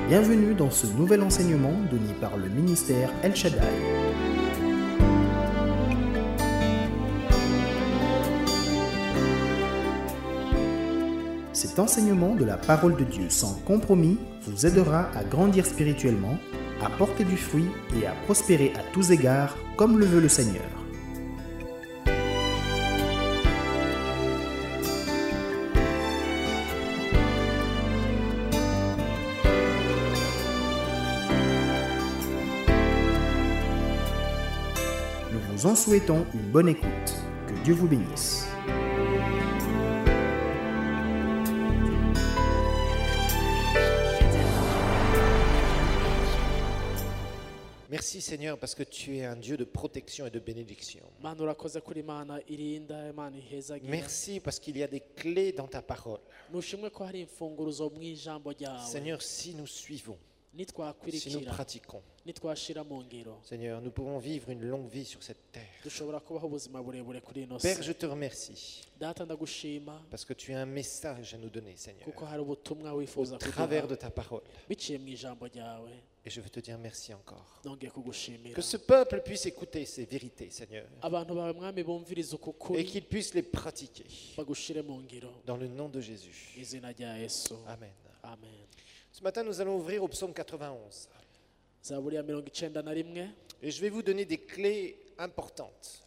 Bienvenue dans ce nouvel enseignement donné par le ministère El Shaddai. Cet enseignement de la parole de Dieu sans compromis vous aidera à grandir spirituellement, à porter du fruit et à prospérer à tous égards comme le veut le Seigneur. Nous vous en souhaitons une bonne écoute. Que Dieu vous bénisse. Merci Seigneur parce que tu es un Dieu de protection et de bénédiction. Merci parce qu'il y a des clés dans ta parole. Seigneur, si nous suivons, si nous pratiquons, Seigneur, nous pouvons vivre une longue vie sur cette terre. Père, je te remercie parce que tu as un message à nous donner, Seigneur, au travers de ta parole. Et je veux te dire merci encore. Que ce peuple puisse écouter ces vérités, Seigneur, et qu'il puisse les pratiquer. Dans le nom de Jésus. Amen. Ce matin, nous allons ouvrir au psaume 91. Et je vais vous donner des clés importantes.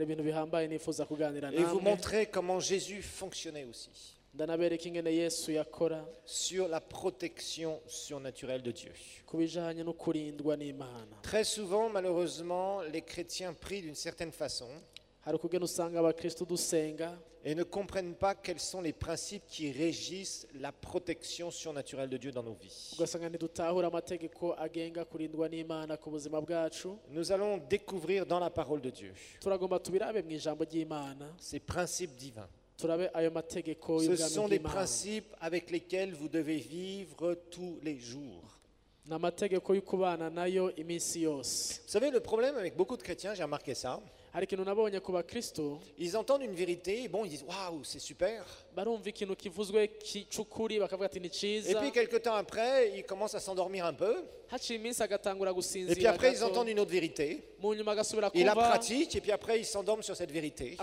Et vous montrer comment Jésus fonctionnait aussi. Sur la protection surnaturelle de Dieu. Très souvent, malheureusement, les chrétiens prient d'une certaine façon et ne comprennent pas quels sont les principes qui régissent la protection surnaturelle de Dieu dans nos vies. Nous allons découvrir dans la parole de Dieu ces principes divins. Ce sont des principes avec lesquels vous devez vivre tous les jours. Vous savez, le problème avec beaucoup de chrétiens, j'ai remarqué ça, ils entendent une vérité, et bon, ils disent « Waouh, c'est super !» Et puis quelques temps après, ils commencent à s'endormir un peu. Et puis après, ils entendent une autre vérité. Ils la pratiquent, et puis après, ils s'endorment sur cette vérité.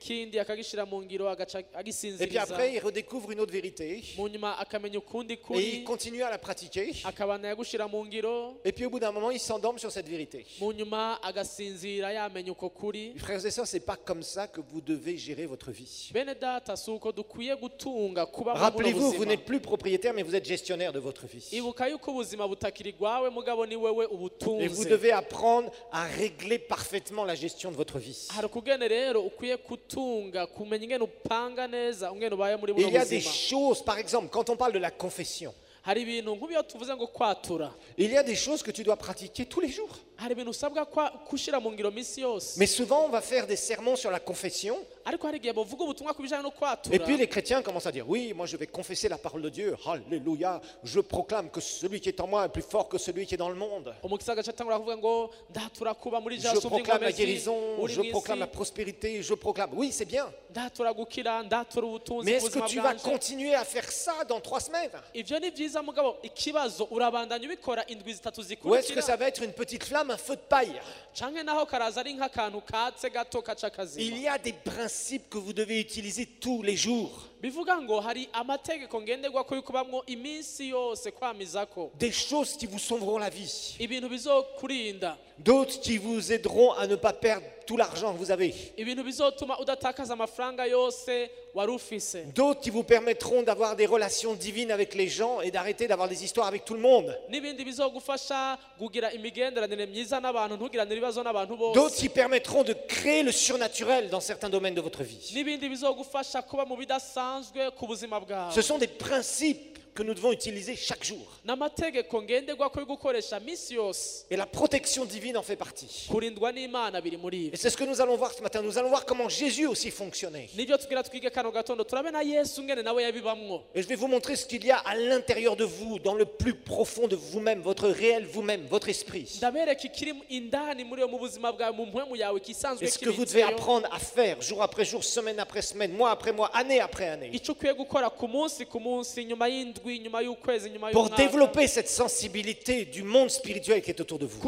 Et puis après, ils redécouvrent une autre vérité. Et ils continuent à la pratiquer. Et puis au bout d'un moment, ils s'endorment sur cette vérité. Frères et sœurs, ce n'est pas comme ça que vous devez gérer votre vie. Rappelez-vous, vous n'êtes plus propriétaire, mais vous êtes gestionnaire de votre vie. Et vous devez apprendre à régler parfaitement la gestion de votre vie. Il y a des choses, par exemple, quand on parle de la confession, il y a des choses que tu dois pratiquer tous les jours. Mais souvent, on va faire des sermons sur la confession. Et puis les chrétiens commencent à dire, oui, moi je vais confesser la parole de Dieu. Alléluia, je proclame que celui qui est en moi est plus fort que celui qui est dans le monde. Je proclame la guérison, je proclame la prospérité, je proclame. Oui, c'est bien. Mais est-ce que tu vas continuer à faire ça dans 3 semaines? Ou est-ce que ça va être une petite flamme, un feu de paille? Il y a des principes que vous devez utiliser tous les jours. Des choses qui vous sauveront la vie. D'autres qui vous aideront à ne pas perdre tout l'argent que vous avez. D'autres qui vous permettront d'avoir des relations divines avec les gens et d'arrêter d'avoir des histoires avec tout le monde. D'autres qui permettront de créer le surnaturel dans certains domaines de votre vie. Ce sont des principes que nous devons utiliser chaque jour. Et la protection divine en fait partie. Et c'est ce que nous allons voir ce matin. Nous allons voir comment Jésus aussi fonctionnait. Et je vais vous montrer ce qu'il y a à l'intérieur de vous, dans le plus profond de vous-même, votre réel vous-même, votre esprit. Et ce que vous devez apprendre à faire jour après jour, semaine après semaine, mois après mois, année après année. pour développer cette sensibilité du monde spirituel qui est autour de vous.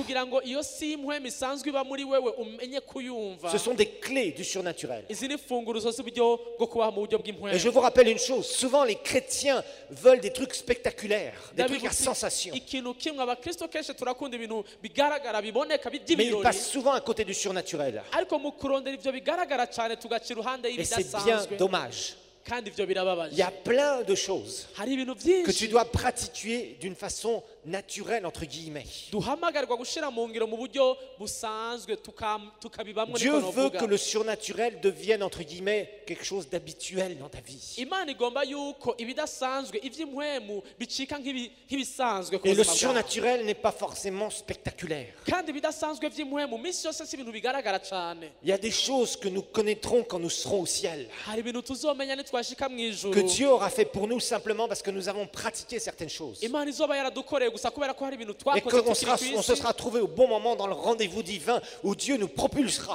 Ce sont des clés du surnaturel. Et je vous rappelle une chose, souvent les chrétiens veulent des trucs spectaculaires, des trucs à sensation. Mais ils passent souvent à côté du surnaturel. Et c'est bien dommage. Il y a plein de choses que tu dois pratiquer d'une façon naturelle, entre guillemets. Dieu veut que le surnaturel devienne, entre guillemets, quelque chose d'habituel dans ta vie. Et le surnaturel n'est pas forcément spectaculaire. Il y a des choses que nous connaîtrons quand nous serons au ciel, que Dieu aura fait pour nous simplement parce que nous avons pratiqué certaines choses. Et qu'on se sera trouvé au bon moment dans le rendez-vous divin où Dieu nous propulsera.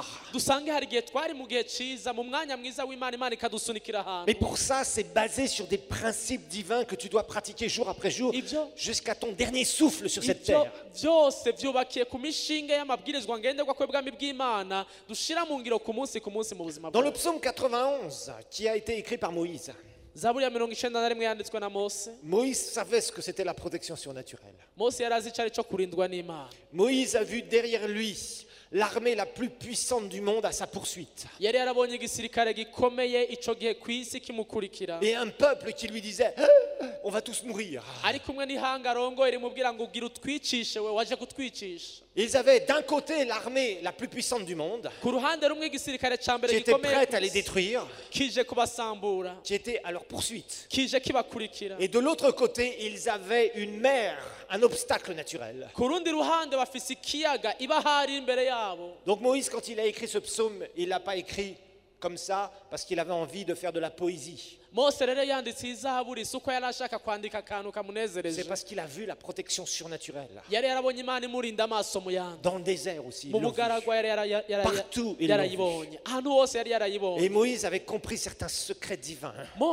Mais pour ça, c'est basé sur des principes divins que tu dois pratiquer jour après jour jusqu'à ton dernier souffle sur cette terre. Dans le psaume 91 qui a été écrit par Moïse, Moïse savait ce que c'était la protection surnaturelle. Moïse a vu derrière lui l'armée la plus puissante du monde à sa poursuite. Et un peuple qui lui disait on va tous mourir. Ils avaient d'un côté l'armée la plus puissante du monde qui était prête à les détruire, qui était à leur poursuite. Et de l'autre côté, ils avaient une mer, un obstacle naturel. Donc Moïse, quand il a écrit ce psaume, il ne l'a pas écrit comme ça parce qu'il avait envie de faire de la poésie. C'est parce qu'il a vu la protection surnaturelle. Dans le désert aussi. Partout il l'a vu. Et Moïse avait compris certains secrets divins.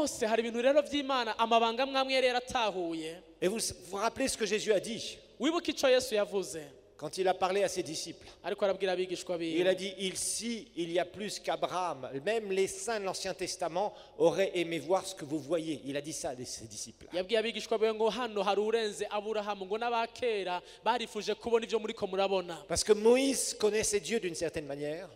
Et vous vous rappelez ce que Jésus a dit quand il a parlé à ses disciples? Il a dit, ici, il y a plus qu'Abraham. Même les saints de l'Ancien Testament auraient aimé voir ce que vous voyez. Il a dit ça à ses disciples. Parce que Moïse connaissait Dieu d'une certaine manière.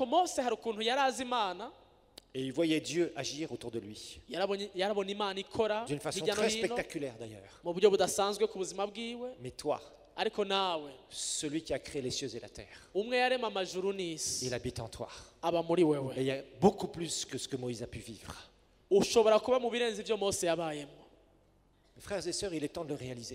Et il voyait Dieu agir autour de lui. D'une façon très spectaculaire d'ailleurs. Mais toi, celui qui a créé les cieux et la terre, il habite en toi. Et il y a beaucoup plus que ce que Moïse a pu vivre. Frères et sœurs, il est temps de le réaliser.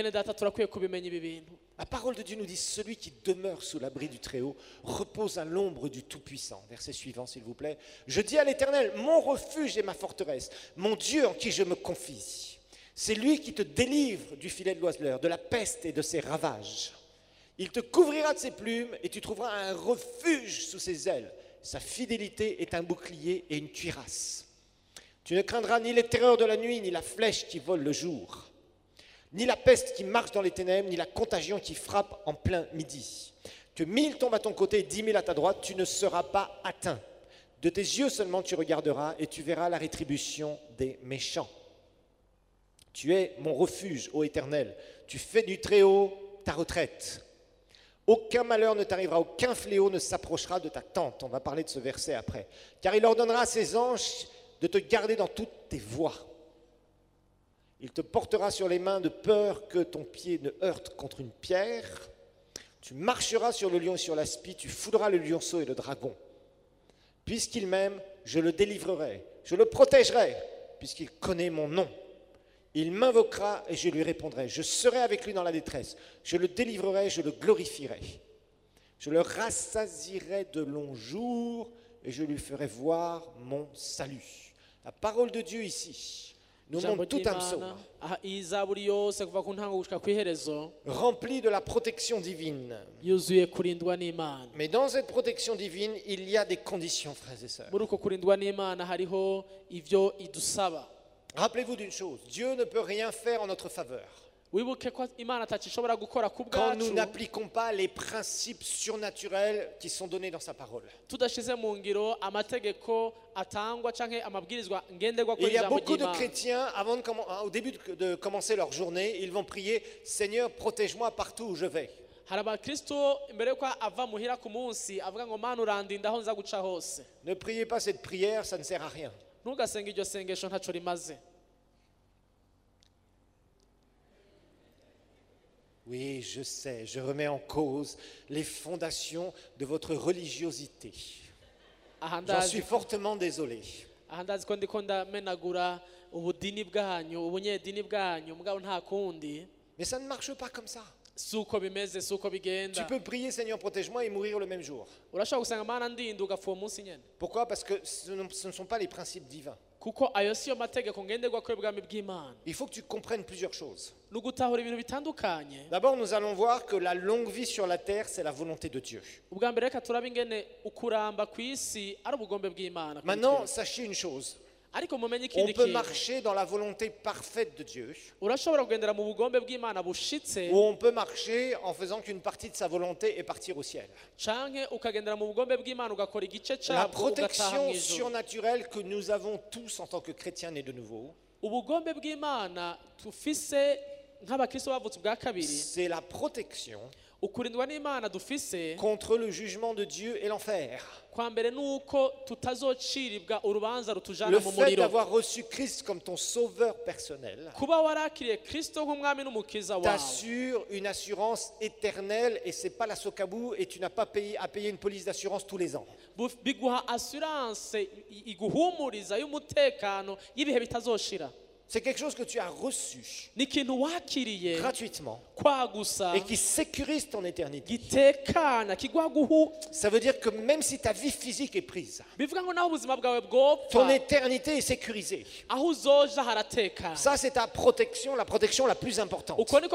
La parole de Dieu nous dit, celui qui demeure sous l'abri du Très-Haut repose à l'ombre du Tout-Puissant. Verset suivant, s'il vous plaît. Je dis à l'Éternel, mon refuge et ma forteresse, mon Dieu en qui je me confie. C'est lui qui te délivre du filet de l'oiseleur, de la peste et de ses ravages. Il te couvrira de ses plumes et tu trouveras un refuge sous ses ailes. Sa fidélité est un bouclier et une cuirasse. Tu ne craindras ni les terreurs de la nuit, ni la flèche qui vole le jour, ni la peste qui marche dans les ténèbres, ni la contagion qui frappe en plein midi. Que 1000 tombent à ton côté et 10 000 à ta droite, tu ne seras pas atteint. De tes yeux seulement tu regarderas et tu verras la rétribution des méchants. Tu es mon refuge, ô Éternel. Tu fais du Très-Haut ta retraite. Aucun malheur ne t'arrivera, aucun fléau ne s'approchera de ta tente. On va parler de ce verset après. Car il ordonnera à ses anges de te garder dans toutes tes voies. Il te portera sur les mains de peur que ton pied ne heurte contre une pierre. Tu marcheras sur le lion et sur l'aspi, tu foudras le lionceau et le dragon. Puisqu'il m'aime, je le délivrerai, je le protégerai, puisqu'il connaît mon nom. Il m'invoquera et je lui répondrai. Je serai avec lui dans la détresse. Je le délivrerai, je le glorifierai. Je le rassasierai de longs jours et je lui ferai voir mon salut. La parole de Dieu ici nous montre tout un psaume rempli de la protection divine. Mais dans cette protection divine, il y a des conditions, frères et sœurs. Rappelez-vous d'une chose, Dieu ne peut rien faire en notre faveur. Quand nous n'appliquons pas les principes surnaturels qui sont donnés dans sa parole. Il y a beaucoup de chrétiens, au début de commencer leur journée, ils vont prier « Seigneur, protège-moi partout où je vais ». Ne priez pas cette prière, ça ne sert à rien. Oui, je sais, je remets en cause les fondations de votre religiosité. J'en suis fortement désolé. Mais ça ne marche pas comme ça. Tu peux prier Seigneur protège-moi et mourir le même jour. Pourquoi? Parce que ce ne sont pas les principes divins. Il faut que tu comprennes plusieurs choses. D'abord, nous allons voir que la longue vie sur la terre, c'est la volonté de Dieu. Maintenant, sachez une chose. On peut marcher dans la volonté parfaite de Dieu, ou on peut marcher en faisant qu'une partie de sa volonté et partir au ciel. La protection surnaturelle que nous avons tous en tant que chrétiens nés de nouveau, c'est la protection contre le jugement de Dieu et l'enfer. Le fait d'avoir reçu Christ comme ton sauveur personnel t'assure une assurance éternelle et c'est pas la socabou et tu n'as pas à payer une police d'assurance tous les ans. C'est quelque chose que tu as reçu gratuitement et qui sécurise ton éternité. Ça veut dire que même si ta vie physique est prise, ton éternité est sécurisée. Ça, c'est ta protection, la protection la plus importante.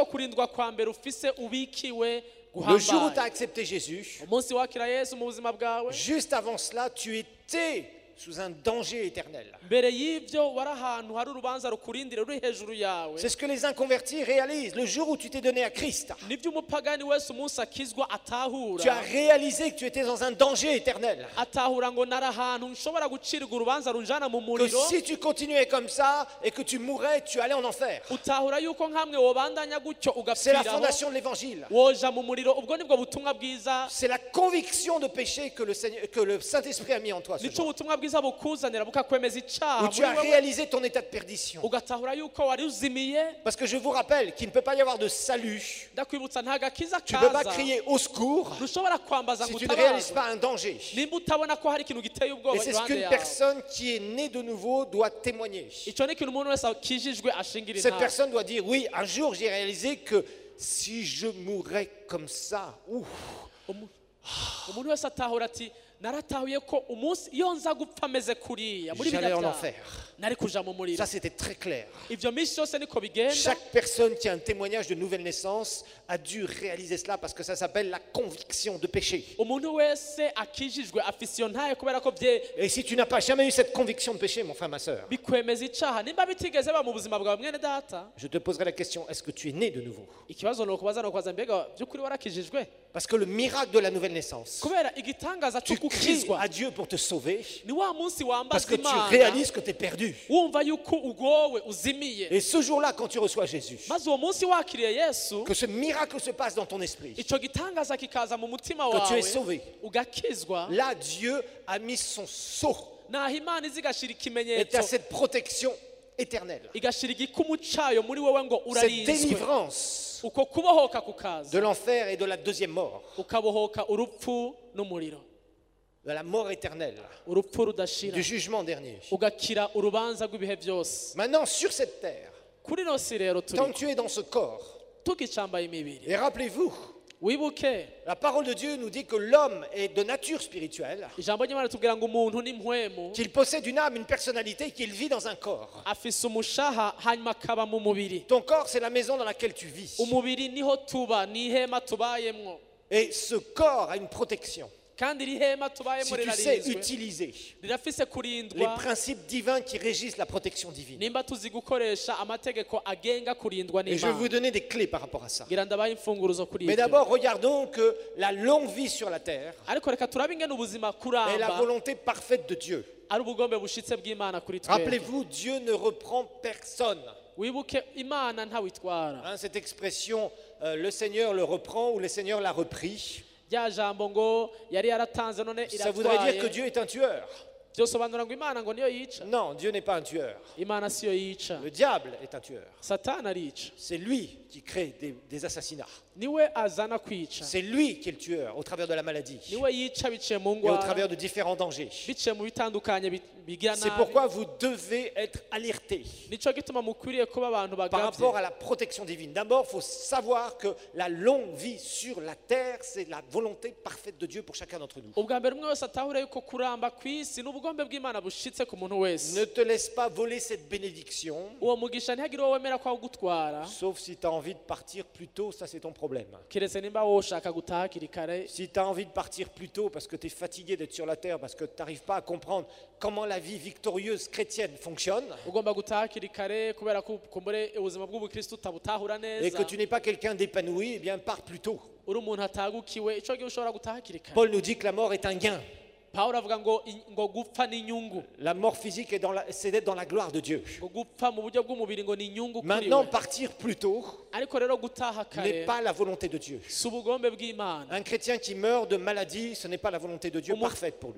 Le jour où tu as accepté Jésus, juste avant cela, tu étais sous un danger éternel. C'est ce que les inconvertis réalisent. Le jour où tu t'es donné à Christ, tu as réalisé que tu étais dans un danger éternel. Que si tu continuais comme ça et que tu mourais, tu allais en enfer. C'est la fondation de l'évangile. C'est la conviction de péché que le Saint-Esprit a mis en toi ce jour. Où tu as réalisé ton état de perdition. Parce que je vous rappelle qu'il ne peut pas y avoir de salut. Tu ne peux pas crier au secours si tu ne réalises pas un danger. Et c'est ce qu'une personne qui est née de nouveau doit témoigner. Cette personne doit dire oui, un jour j'ai réalisé que si je mourrais comme ça, j'allais en enfer. Ça, c'était très clair. Chaque personne qui a un témoignage de nouvelle naissance a dû réaliser cela parce que ça s'appelle la conviction de péché. Et si tu n'as pas jamais eu cette conviction de péché, mon frère, ma soeur, je te poserai la question, est-ce que tu es né de nouveau? Parce que le miracle de la nouvelle naissance, tu cries à Dieu pour te sauver parce que tu réalises que tu es perdu. Et ce jour-là, quand tu reçois Jésus, que ce miracle se passe dans ton esprit, que tu es sauvé, là Dieu a mis son sceau et tu as cette protection éternelle, cette délivrance de l'enfer et de la deuxième mort, de la mort éternelle, du jugement dernier. Maintenant, sur cette terre, tant que tu es dans ce corps, et rappelez-vous, la parole de Dieu nous dit que l'homme est de nature spirituelle, qu'il possède une âme, une personnalité, qu'il vit dans un corps. Ton corps, c'est la maison dans laquelle tu vis. Et ce corps a une protection. Si tu sais utiliser les principes divins qui régissent la protection divine. Et je vais vous donner des clés par rapport à ça. Mais d'abord, regardons que la longue vie sur la terre est la volonté parfaite de Dieu. Rappelez-vous, Dieu ne reprend personne. Cette expression, le Seigneur le reprend ou le Seigneur l'a repris. Ça voudrait dire que Dieu est un tueur. Non, Dieu n'est pas un tueur. Le diable est un tueur. C'est lui qui crée des assassinats. C'est lui qui est le tueur au travers de la maladie et au travers de différents dangers. C'est pourquoi vous devez être alertés par rapport à la protection divine. D'abord, il faut savoir que la longue vie sur la terre, c'est la volonté parfaite de Dieu pour chacun d'entre nous. Ne te laisse pas voler cette bénédiction, sauf si tu as envie de partir plus tôt, ça c'est ton problème. Si tu as envie de partir plus tôt parce que tu es fatigué d'être sur la terre, parce que tu n'arrives pas à comprendre comment la vie victorieuse chrétienne fonctionne, et que tu n'es pas quelqu'un d'épanoui, eh bien pars plus tôt. Paul nous dit que la mort est un gain. La mort physique c'est d'être dans la gloire de Dieu. Maintenant, partir plus tôt n'est pas la volonté de Dieu. Un chrétien qui meurt de maladie, ce n'est pas la volonté de Dieu parfaite pour lui.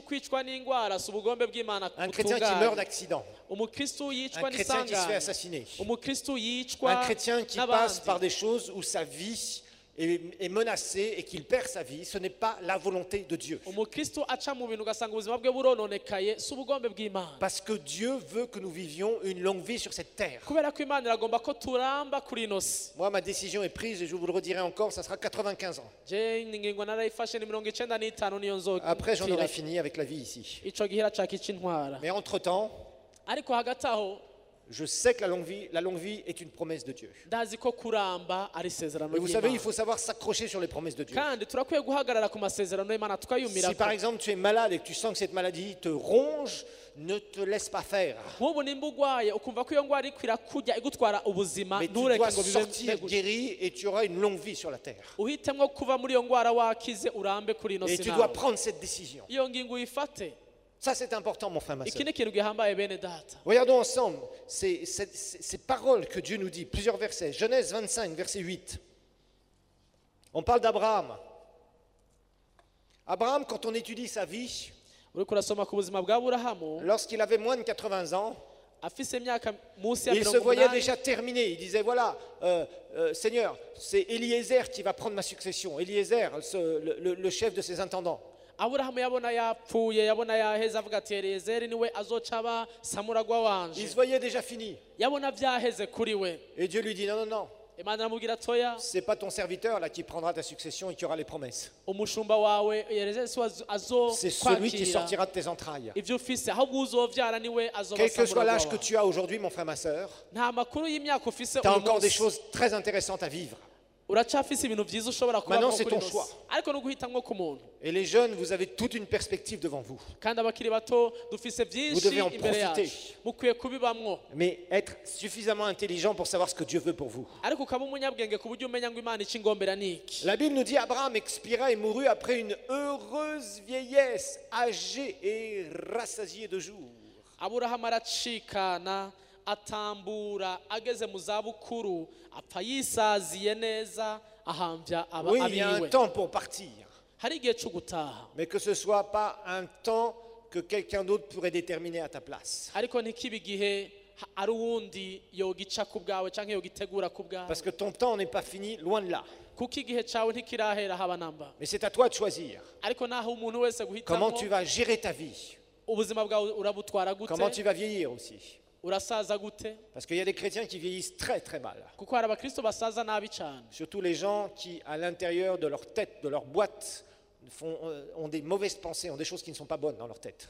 Un chrétien qui meurt d'accident. Un chrétien qui se fait assassiner. Un chrétien qui passe par des choses où sa vie est menacé et qu'il perd sa vie, ce n'est pas la volonté de Dieu. Parce que Dieu veut que nous vivions une longue vie sur cette terre. Moi, ma décision est prise et je vous le redirai encore, ça sera 95 ans. Après, j'en aurai fini avec la vie ici. Mais entre-temps, je sais que la longue vie est une promesse de Dieu. Mais vous savez, il faut savoir s'accrocher sur les promesses de Dieu. Si par exemple tu es malade et que tu sens que cette maladie te ronge, ne te laisse pas faire. Mais tu dois sortir guéri et tu auras une longue vie sur la terre. Et tu dois prendre cette décision. Ça, c'est important, mon frère, ma soeur. Regardons ensemble ces paroles que Dieu nous dit, plusieurs versets. Genèse 25, verset 8. On parle d'Abraham. Abraham, quand on étudie sa vie, lorsqu'il avait moins de 80 ans, il se voyait déjà terminé. Il disait, voilà, Seigneur, c'est Eliezer qui va prendre ma succession. Eliezer, le chef de ses intendants. Il se voyait déjà fini. Et Dieu lui dit non, non, non. C'est pas ton serviteur là qui prendra ta succession et qui aura les promesses. C'est celui qui sortira de tes entrailles. Quel que soit l'âge que tu as aujourd'hui, mon frère, ma soeur, tu as encore des choses très intéressantes à vivre. Maintenant, c'est ton choix. Et les jeunes, vous avez toute une perspective devant vous. Vous devez en profiter. Mais être suffisamment intelligent pour savoir ce que Dieu veut pour vous. La Bible nous dit Abraham expira et mourut après une heureuse vieillesse, âgé et rassasié de jours. Atambura ageze mu zabukuru apfa yisaziye neza ahambya ababiwe. Oui, il y a un temps pour partir. Hari igihe cyo gutaha. Mais que ce soit pas un temps que quelqu'un d'autre pourrait déterminer à ta place. Ariko ntikibe igihe ari uwundi yogica ku bwawe canke yogitegura ku bwawe. Parce que ton temps n'est pas fini, loin de là. Kuko igihe cyawe ntikirahera haba namba. Mais c'est à toi de choisir. Ariko naho umuntu wese guhitamo. Comment tu vas gérer ta vie? Ubuzima bwawe urabutwara gute? Comment tu vas vieillir aussi? Parce qu'il y a des chrétiens qui vieillissent très très mal. Surtout les gens qui, à l'intérieur de leur tête, de leur boîte, ont des mauvaises pensées, ont des choses qui ne sont pas bonnes dans leur tête.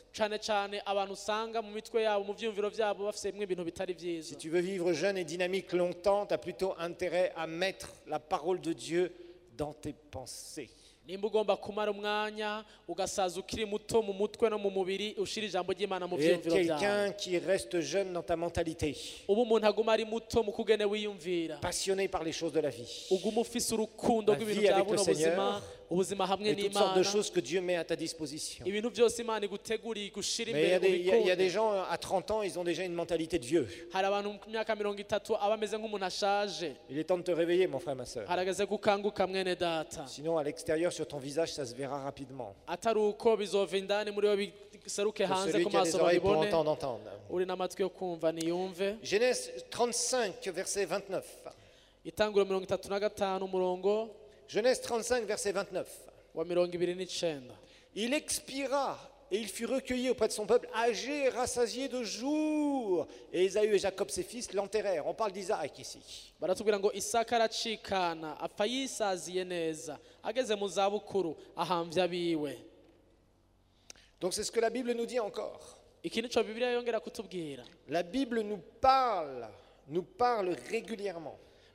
Si tu veux vivre jeune et dynamique longtemps, tu as plutôt intérêt à mettre la parole de Dieu dans tes pensées. nimba ugomba kumara umwanya ugasaza ukiri muto mu mutwe no mu mubiri ushira ijambo ry'Imana mu byumviro byawe. Quelqu'un qui reste jeune dans ta mentalité. Ubu umuntu aguma ari muto mu kugene wiyumvira. Passionné par les choses de la vie. Uguma ufise urukundo rw'ibintu bya buno buzima, ubuzima hamwe n'Imana. Toutes sortes de choses que Dieu met à ta disposition. Ibintu byose Imana iguteguriye gushira imbere ubikundo. Il y a des gens à 30 ans, ils ont déjà une mentalité de vieux. Hari abantu mu myaka 30 abameze nk'umuntu ashaje. Il est temps de te réveiller, mon frère, ma sœur. Harageze gukanguka mwene data. Sinon à l'extérieur sur ton visage ça se verra rapidement. Ataruko bizova indani muri we biseruke hanze ku maso babibone. Uri n'amatwi yo kumva niyumve. Genèse 35 verset 29. Itanguro 35 umurongo. Genèse 35 verset 29. Wa 29. Il expira et il fut recueilli auprès de son peuple, âgé et rassasié de jours. Et Ésaü et Jacob ses fils l'enterrèrent. On parle d'Isaac ici. Baratubwira ngo Isaka aracikana apfa yisaziye neza ageze mu zabukuru ahamvya biwe. Donc c'est ce que la Bible nous dit encore. Iki nico Bibiliya yongera kutubwira. La Bible nous parle régulièrement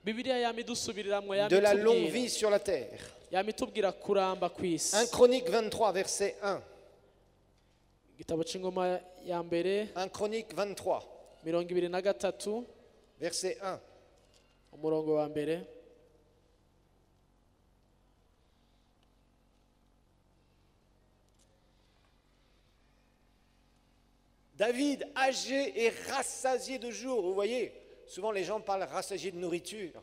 de la longue vie sur la terre. 1 Chronique 23 verset 1. 1 Chronique 23 verset 1. umurongo wa mbere. David, âgé et rassasié de jours. Vous voyez, souvent les gens parlent rassasié de nourriture.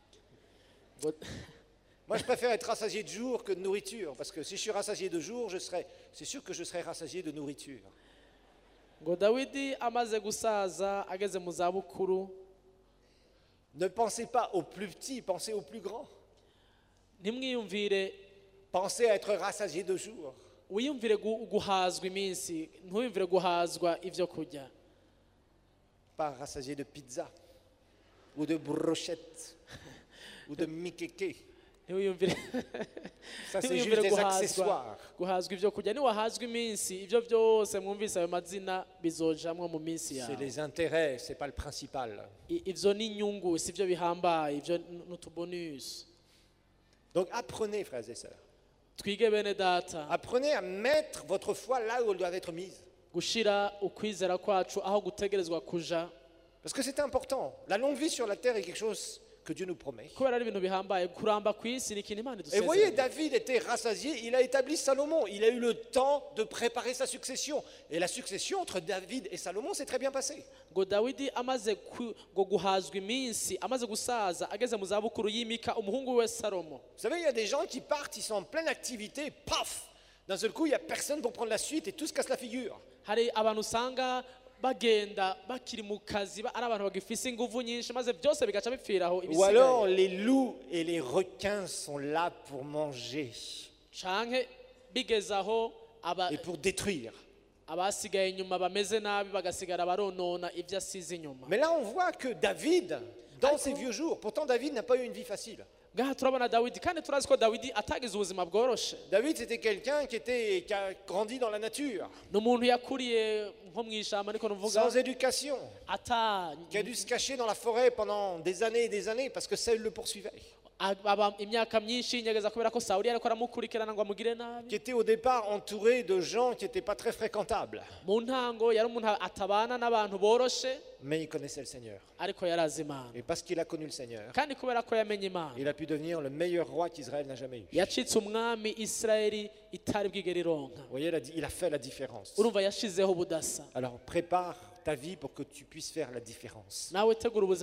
Moi, je préfère être rassasié de jours que de nourriture, parce que si je suis rassasié de jours, c'est sûr que je serai rassasié de nourriture. Ngo Dawidi amaze gusaza ageze mu zabukuru. Ne pensez pas aux plus petits, pensez aux plus grands. Nimwiyumvire. Pensez à être rassasié de jours. Wiyumvire guhazwa iminsi, ntuyumvire guhazwa ivyo kurya. Pas rassasié de pizza ou de brochette ou de mikeke. Ça c'est juste des accessoires. Guhazwa ivyo kurya ni wahazwa iminsi, ivyo byose mwumvise ayo mazina bizojamwe mu minsi yawe. C'est les intérêts, c'est pas le principal. Ivyo ni inyungu, sivyo bihambaye, ivyo n'utubonus. Donc apprenez, frères et sœurs. Apprenez à mettre votre foi là où elle doit être mise. Parce que c'est important. La longue vie sur la terre est quelque chose que Dieu nous promet. Et voyez, David était rassasié, il a établi Salomon, il a eu le temps de préparer sa succession. Et la succession entre David et Salomon s'est très bien passée. Vous savez, il y a des gens qui partent, ils sont en pleine activité, paf, d'un seul coup il n'y a personne pour prendre la suite et tout se casse la figure. Ou alors les loups et les requins sont là pour manger et pour détruire. Mais là on voit que David, dans ses vieux jours, pourtant David n'a pas eu une vie facile. David c'était quelqu'un qui a grandi dans la nature, sans éducation, qui a dû se cacher dans la forêt pendant des années et des années parce que Saül le poursuivait, qui était au départ entouré de gens qui n'étaient pas très fréquentables, mais il connaissait le Seigneur. Et parce qu'il a connu le Seigneur, il a pu devenir le meilleur roi qu'Israël n'a jamais eu. Vous voyez, il a fait la différence. Alors prépare ta vie pour que tu puisses faire la différence. La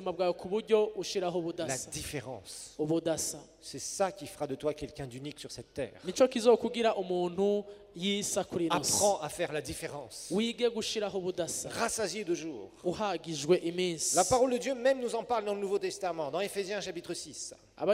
différence. C'est ça qui fera de toi quelqu'un d'unique sur cette terre. Apprends à faire la différence. Rassasié de jour. La parole de Dieu même nous en parle dans le Nouveau Testament, dans Éphésiens chapitre 6.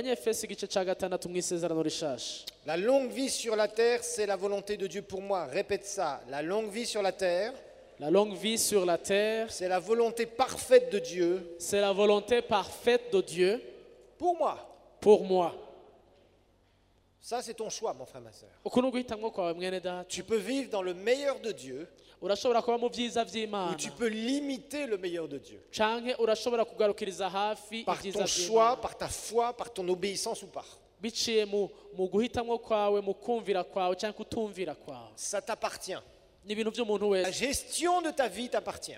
La longue vie sur la terre, c'est la volonté de Dieu pour moi. Répète ça. La longue vie sur la terre. La longue vie sur la terre, c'est la volonté parfaite de Dieu. C'est la volonté parfaite de Dieu. Pour moi. Pour moi. Ça, c'est ton choix, mon frère, ma soeur. Tu peux vivre dans le meilleur de Dieu. Ou tu peux limiter le meilleur de Dieu. Par ton choix, par ta foi, par ton obéissance ou pas. Ça t'appartient. La gestion de ta vie t'appartient.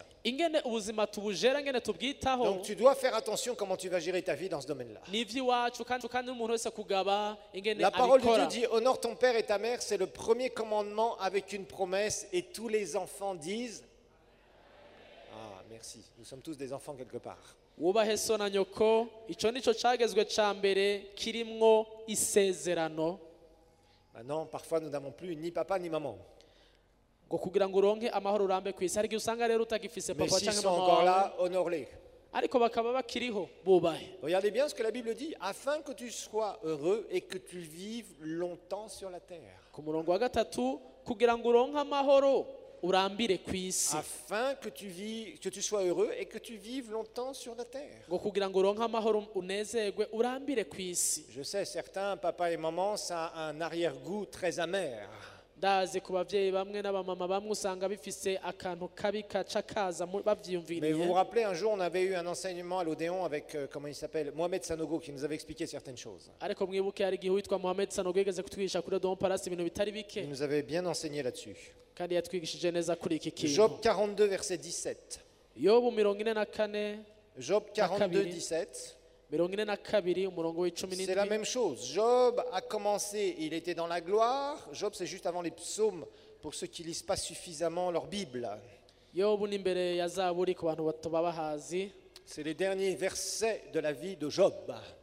Donc tu dois faire attention comment tu vas gérer ta vie dans ce domaine-là. La parole de Dieu dit honore ton père et ta mère, c'est le premier commandement avec une promesse, et tous les enfants disent ah merci, nous sommes tous des enfants quelque part. Maintenant parfois nous n'avons plus ni papa ni maman. Mais s'ils sont encore là, honore-les. Regardez bien ce que la Bible dit, afin que tu sois heureux et que tu vives longtemps sur la terre. Afin que tu sois heureux et que tu vives longtemps sur la terre. Je sais, certains, papa et maman, ça a un arrière-goût très amer. Mais vous vous rappelez, un jour on avait eu un enseignement à l'Odéon avec, comment il s'appelle, Mohamed Sanogo, qui nous avait expliqué certaines choses. Il nous avait bien enseigné là-dessus. Job 42 verset 17. Job 42 17. C'est la même chose. Job a commencé, il était dans la gloire. Job, c'est juste avant les psaumes, pour ceux qui ne lisent pas suffisamment leur Bible. C'est les derniers versets de la vie de Job.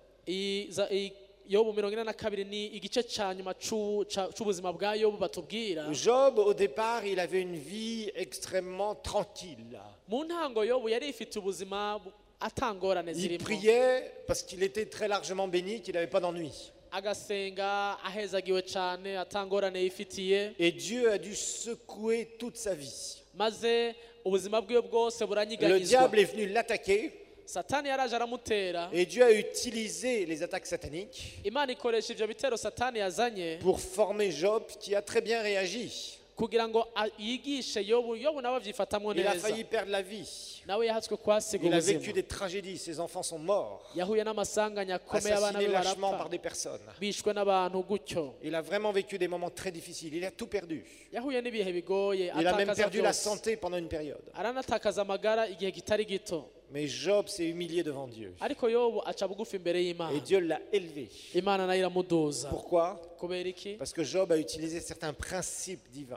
Job, au départ, il avait une vie extrêmement tranquille. Il priait parce qu'il était très largement béni, qu'il n'avait pas d'ennui. Et Dieu a dû secouer toute sa vie. Le diable est venu l'attaquer. Et Dieu a utilisé les attaques sataniques pour former Job, qui a très bien réagi. Il a failli perdre la vie. Il a vécu des tragédies, ses enfants sont morts, assassinés lâchement par des personnes. Il a vraiment vécu des moments très difficiles, il a tout perdu. Il a même perdu la santé pendant une période. Mais Job s'est humilié devant Dieu. Et Dieu l'a élevé. Pourquoi? Parce que Job a utilisé certains principes divins.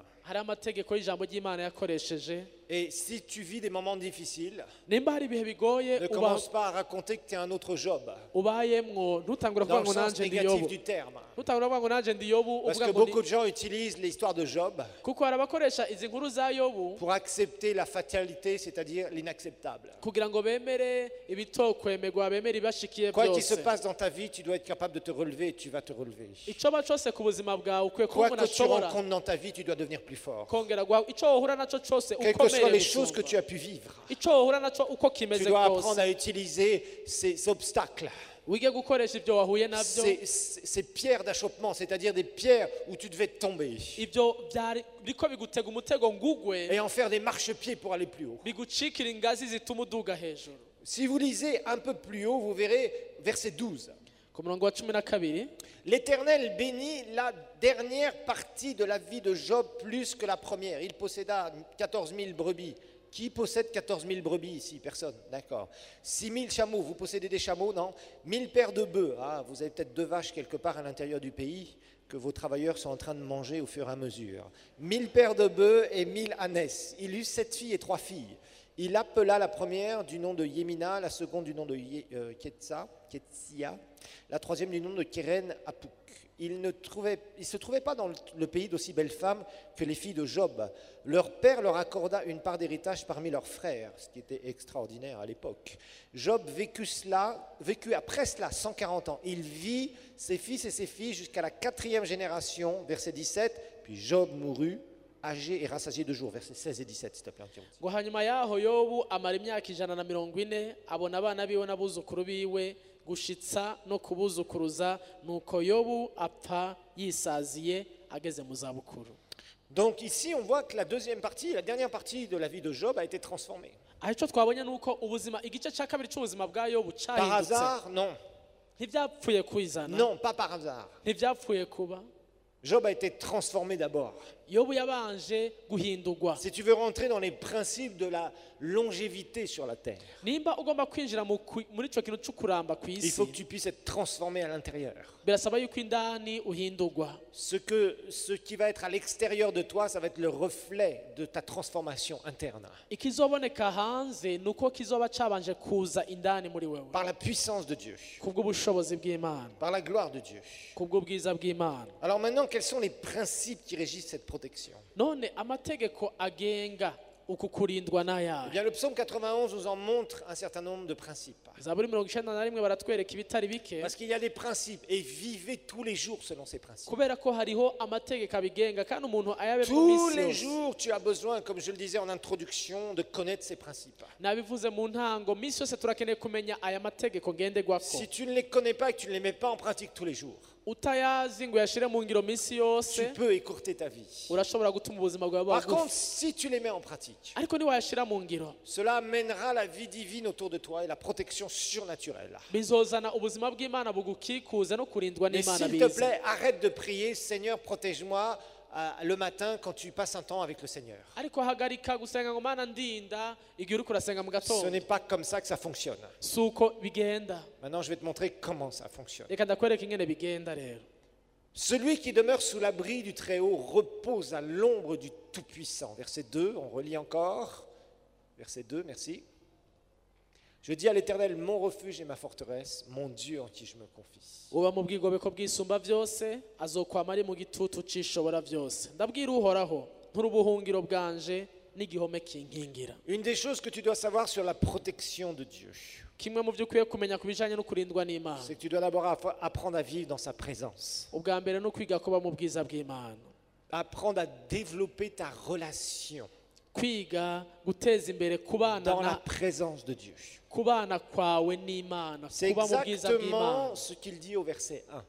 Et si tu vis des moments difficiles, ne commence pas à raconter que tu es un autre Job, dans le sens négatif du terme. Parce que beaucoup de gens utilisent l'histoire de Job pour accepter la fatalité, c'est-à-dire l'inacceptable. Quoi qu'il se passe dans ta vie, tu dois être capable de te relever et tu vas te relever. Quoi que tu rencontres dans ta vie, tu dois devenir plus fort. Quelles que soient les choses que tu as pu vivre, tu dois apprendre à utiliser ces obstacles, ces pierres d'achoppement, c'est-à-dire des pierres où tu devais tomber, et en faire des marchepieds pour aller plus haut. Si vous lisez un peu plus haut, vous verrez verset 12. L'Éternel bénit la dernière partie de la vie de Job plus que la première. Il posséda 14 000 brebis. Qui possède 14 000 brebis ici? Personne, d'accord. 6 000 chameaux, vous possédez des chameaux, non? 1000 paires de bœufs. Ah, vous avez peut-être 2 vaches quelque part à l'intérieur du pays que vos travailleurs sont en train de manger au fur et à mesure. 1000 paires de bœufs et 1000 ânesses. Il eut 7 filles et 3 filles. Il appela la première du nom de Yémina, la seconde du nom de Ketsia, la troisième du nom de Kéren Apuk. Il ne se trouvait pas dans le pays d'aussi belles femmes que les filles de Job. Leur père leur accorda une part d'héritage parmi leurs frères, ce qui était extraordinaire à l'époque. Job vécut après cela 140 ans. Il vit ses fils et ses filles jusqu'à la 4e génération, verset 17, puis Job mourut, âgé et rassasié de jours, versets 16 et 17, s'il te plaît. gushitsa no kubuzukuruza nuko Yobu apfa yisaziye ageze mu zabukuru. Donc ici on voit que la dernière partie de la vie de Job a été transformée. Aho twabonye nuko ubuzima igice cya kabiri cy'ubuzima bwa Yobu cyahindutse. Par hasard, non. Non, pas par hasard. Job a été transformé d'abord. Si tu veux rentrer dans les principes de la longévité sur la terre, il faut que tu puisses être transformé à l'intérieur. Ce qui va être à l'extérieur de toi, ça va être le reflet de ta transformation interne. Par la puissance de Dieu, par la gloire de Dieu. Alors maintenant, quels sont les principes qui régissent cette protection? Eh bien, le psaume 91 nous en montre un certain nombre de principes. Parce qu'il y a des principes et vivez tous les jours selon ces principes. Tous les jours, tu as besoin, comme je le disais en introduction, de connaître ces principes. Si tu ne les connais pas et que tu ne les mets pas en pratique tous les jours, tu peux écourter ta vie. Par contre, si tu les mets en pratique, cela amènera la vie divine autour de toi et la protection surnaturelle. Mais s'il te plaît, arrête de prier, Seigneur, protège-moi le matin quand tu passes un temps avec le Seigneur. Ce n'est pas comme ça que ça fonctionne. Maintenant, je vais te montrer comment ça fonctionne. Celui qui demeure sous l'abri du Très-Haut repose à l'ombre du Tout-Puissant. Verset 2, on relit encore. Verset 2, merci. Je dis à l'Éternel, mon refuge et ma forteresse, mon Dieu en qui je me confie. Une des choses que tu dois savoir sur la protection de Dieu, c'est que tu dois d'abord apprendre à vivre dans sa présence. Apprendre à développer ta relation dans la présence de Dieu. C'est exactement ce qu'il dit au verset 1.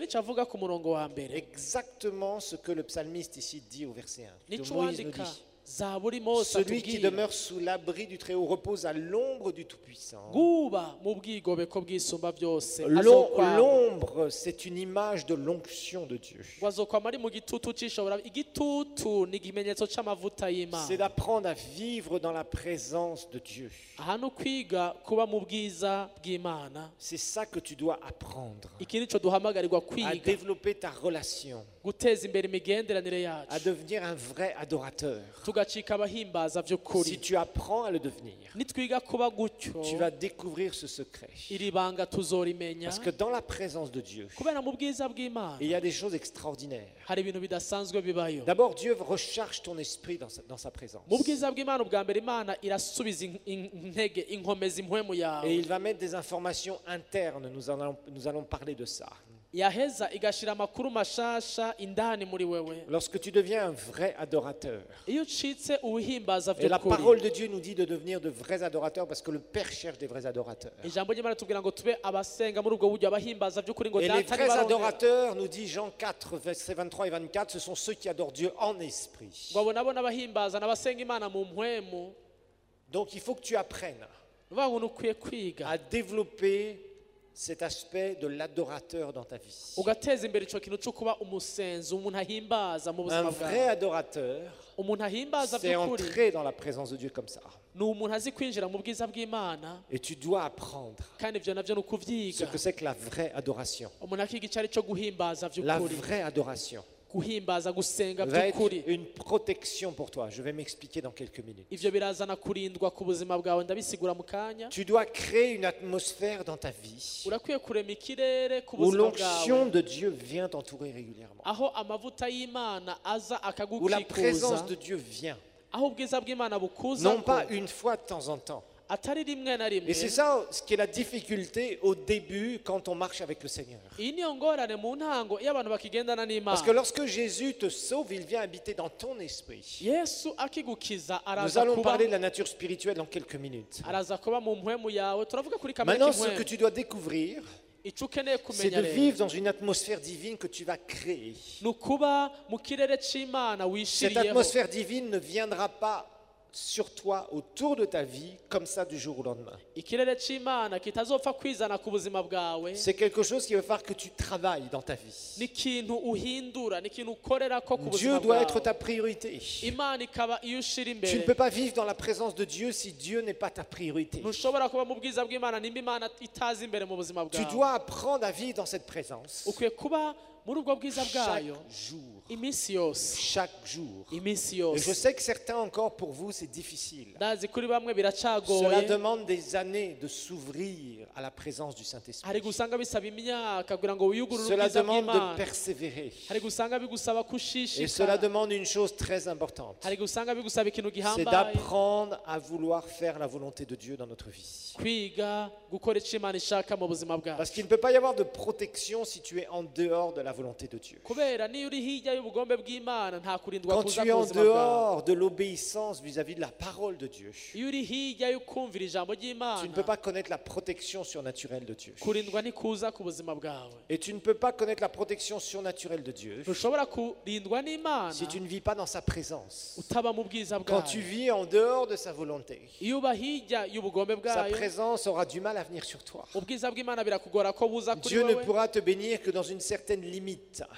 Exactement ce que le psalmiste ici dit au verset 1. Que Moïse nous dit. Celui qui demeure sous l'abri du Très-Haut repose à l'ombre du Tout-Puissant. L'ombre, c'est une image de l'onction de Dieu. C'est d'apprendre à vivre dans la présence de Dieu. C'est ça que tu dois apprendre. À développer ta relation. À devenir un vrai adorateur. Si tu apprends à le devenir, tu vas découvrir ce secret. Parce que dans la présence de Dieu, il y a des choses extraordinaires. D'abord, Dieu recharge ton esprit dans sa présence. Et il va mettre des informations internes. Nous allons parler de ça. Lorsque tu deviens un vrai adorateur, et la parole de Dieu nous dit de devenir de vrais adorateurs parce que le Père cherche des vrais adorateurs. Et les vrais adorateurs, nous dit Jean 4, versets 23 et 24, ce sont ceux qui adorent Dieu en esprit. Donc il faut que tu apprennes à développer cet aspect de l'adorateur dans ta vie. Un vrai adorateur, c'est entrer dans la présence de Dieu comme ça. Et tu dois apprendre ce que c'est que la vraie adoration. La vraie adoration va être une protection pour toi. Je vais m'expliquer dans quelques minutes. Tu dois créer une atmosphère dans ta vie où l'onction de Dieu vient t'entourer régulièrement. Où la présence de Dieu vient. Non pas une fois de temps en temps. Et c'est ça ce qui est la difficulté au début quand on marche avec le Seigneur. Parce que lorsque Jésus te sauve, il vient habiter dans ton esprit. Nous allons parler de la nature spirituelle dans quelques minutes. Maintenant, ce que tu dois découvrir, c'est de vivre dans une atmosphère divine que tu vas créer. Cette atmosphère divine ne viendra pas sur toi, autour de ta vie, comme ça du jour au lendemain. C'est quelque chose qui va faire que tu travailles dans ta vie. Dieu doit être ta priorité. Tu ne peux pas vivre dans la présence de Dieu si Dieu n'est pas ta priorité. Tu dois apprendre à vivre dans cette présence. Chaque jour. Et je sais que certains encore pour vous c'est difficile. Cela demande des années de s'ouvrir à la présence du Saint-Esprit. Cela demande de persévérer. Et cela demande une chose très importante. C'est d'apprendre à vouloir faire la volonté de Dieu dans notre vie. Parce qu'il ne peut pas y avoir de protection si tu es en dehors de la volonté de Dieu. Quand tu es en dehors de l'obéissance vis-à-vis de la parole de Dieu, tu ne peux pas connaître la protection surnaturelle de Dieu. Et tu ne peux pas connaître la protection surnaturelle de Dieu si tu ne vis pas dans sa présence. Quand tu vis en dehors de sa volonté, sa présence aura du mal à venir sur toi. Dieu ne pourra te bénir que dans une certaine limite.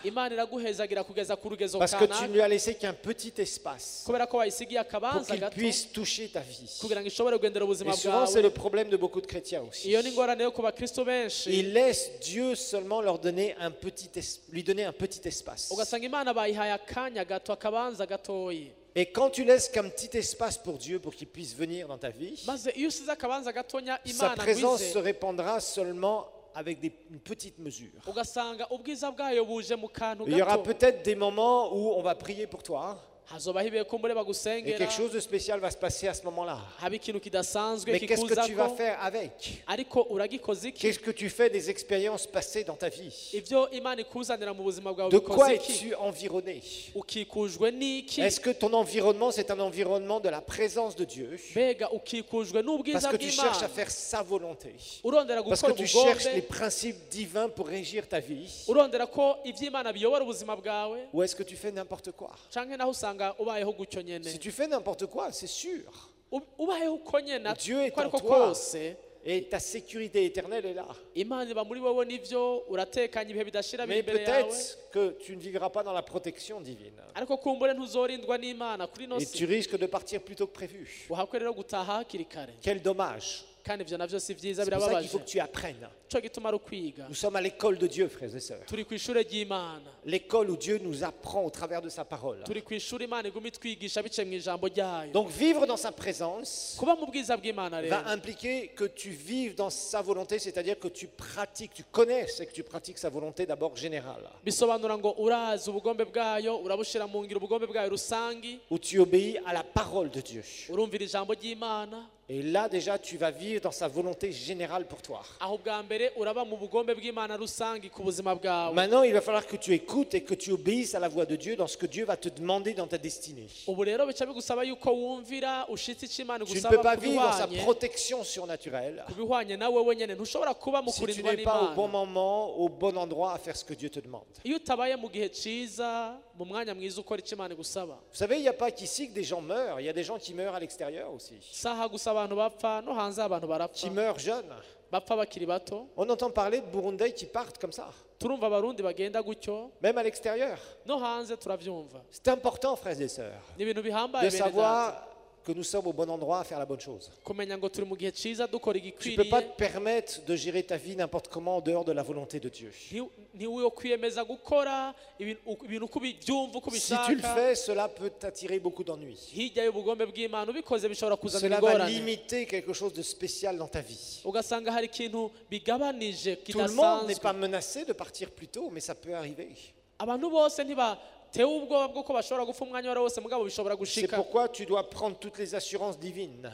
Parce que tu ne lui as laissé qu'un petit espace pour qu'il puisse toucher ta vie. Et souvent c'est le problème de beaucoup de chrétiens aussi. Ils laissent Dieu seulement lui donner un petit espace. Et quand tu laisses qu'un petit espace pour Dieu pour qu'il puisse venir dans ta vie, sa présence se répandra seulement avec une petite mesure. Il y aura peut-être des moments où on va prier pour toi. Et quelque chose de spécial va se passer à ce moment-là. Mais qu'est-ce que tu vas faire avec? Qu'est-ce que tu fais des expériences passées dans ta vie? De quoi es-tu environné? Est-ce que ton environnement, c'est un environnement de la présence de Dieu? Parce que tu cherches à faire sa volonté. Parce que tu cherches les principes divins pour régir ta vie. Ou est-ce que tu fais n'importe quoi? Si tu fais n'importe quoi, c'est sûr. Dieu est en toi et ta sécurité éternelle est là. Mais peut-être que tu ne vivras pas dans la protection divine. Et tu risques de partir plus tôt que prévu. Quel dommage. C'est pour ça qu'il faut que tu apprennes. Nous sommes à l'école de Dieu, frères et sœurs. L'école où Dieu nous apprend au travers de sa parole. Donc vivre dans sa présence va impliquer que tu vives dans sa volonté, c'est-à-dire que tu pratiques, tu connaisses et que tu pratiques sa volonté d'abord générale. Où tu obéis à la parole de Dieu. Et là déjà tu vas vivre dans sa volonté générale pour toi. Maintenant il va falloir que tu écoutes et que tu obéisses à la voix de Dieu dans ce que Dieu va te demander dans ta destinée. Tu ne peux pas vivre dans sa protection surnaturelle si tu n'es pas au bon moment, au bon endroit à faire ce que Dieu te demande. Vous savez, il n'y a pas qu'ici que des gens meurent, il y a des gens qui meurent à l'extérieur aussi. Qui meurent jeunes. On entend parler de Burundais qui partent comme ça. Même à l'extérieur. C'est important, frères et sœurs, de savoir que nous sommes au bon endroit à faire la bonne chose. Tu ne peux pas te permettre de gérer ta vie n'importe comment en dehors de la volonté de Dieu. Si tu le fais, cela peut t'attirer beaucoup d'ennuis. Cela va limiter quelque chose de spécial dans ta vie. Tout le monde n'est pas menacé de partir plus tôt, mais ça peut arriver. C'est pourquoi tu dois prendre toutes les assurances divines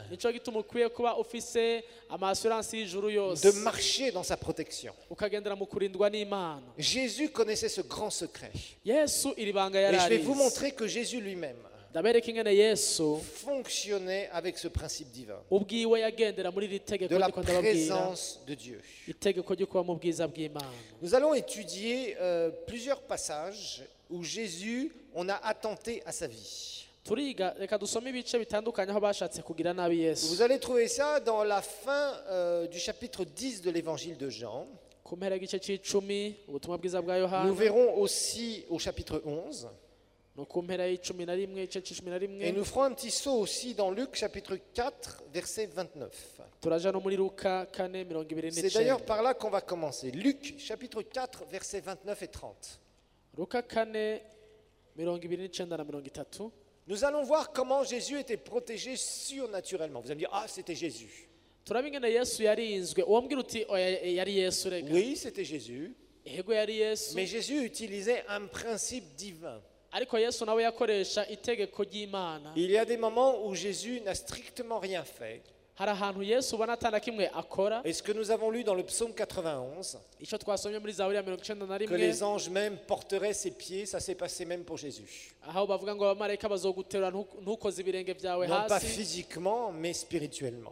de marcher dans sa protection. Jésus connaissait ce grand secret. Et je vais vous montrer que Jésus lui-même fonctionnait avec ce principe divin de la présence de Dieu. Nous allons étudier plusieurs passages où Jésus, on a attenté à sa vie. Vous allez trouver ça dans la fin du chapitre 10 de l'évangile de Jean. Nous verrons aussi au chapitre 11. Et nous ferons un petit saut aussi dans Luc chapitre 4, verset 29. C'est d'ailleurs par là qu'on va commencer. Luc chapitre 4, verset 29 et 30. Nous allons voir comment Jésus était protégé surnaturellement. Vous allez me dire, ah, c'était Jésus. Oui, c'était Jésus. Mais Jésus utilisait un principe divin. Il y a des moments où Jésus n'a strictement rien fait. Et ce que nous avons lu dans le psaume 91, que les anges même porteraient ses pieds, ça s'est passé même pour Jésus. Non pas physiquement, mais spirituellement.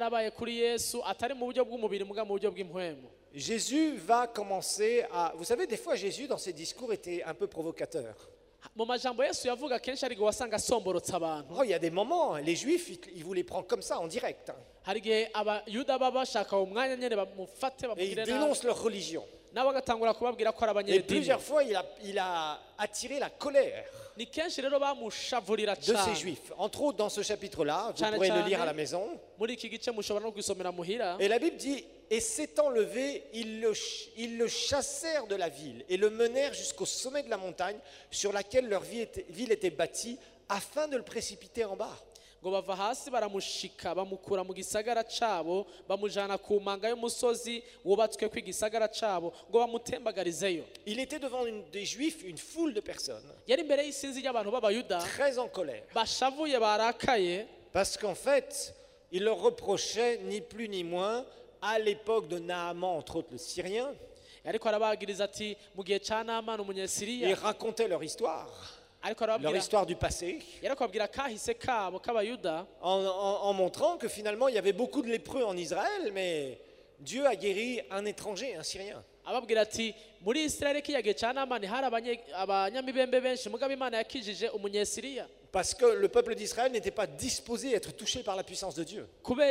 Jésus va commencer à... Vous savez, des fois, Jésus, dans ses discours, était un peu provocateur. Oh, il y a des moments, les Juifs, ils voulaient prendre comme ça, en direct. Et ils dénoncent leur religion. Et plusieurs fois, il a attiré la colère de ces Juifs. Entre autres, dans ce chapitre-là, vous pourrez le lire à la maison. Et la Bible dit, et s'étant levé, ils le chassèrent de la ville et le menèrent jusqu'au sommet de la montagne sur laquelle leur ville était bâtie, afin de le précipiter en bas. Il était devant des Juifs, une foule de personnes, très en colère, parce qu'en fait, il leur reprochait ni plus ni moins, à l'époque de Naaman, entre autres le Syrien, ils racontaient leur histoire du passé, en montrant que finalement il y avait beaucoup de lépreux en Israël, mais Dieu a guéri un étranger, un Syrien. Parce que le peuple d'Israël n'était pas disposé à être touché par la puissance de Dieu.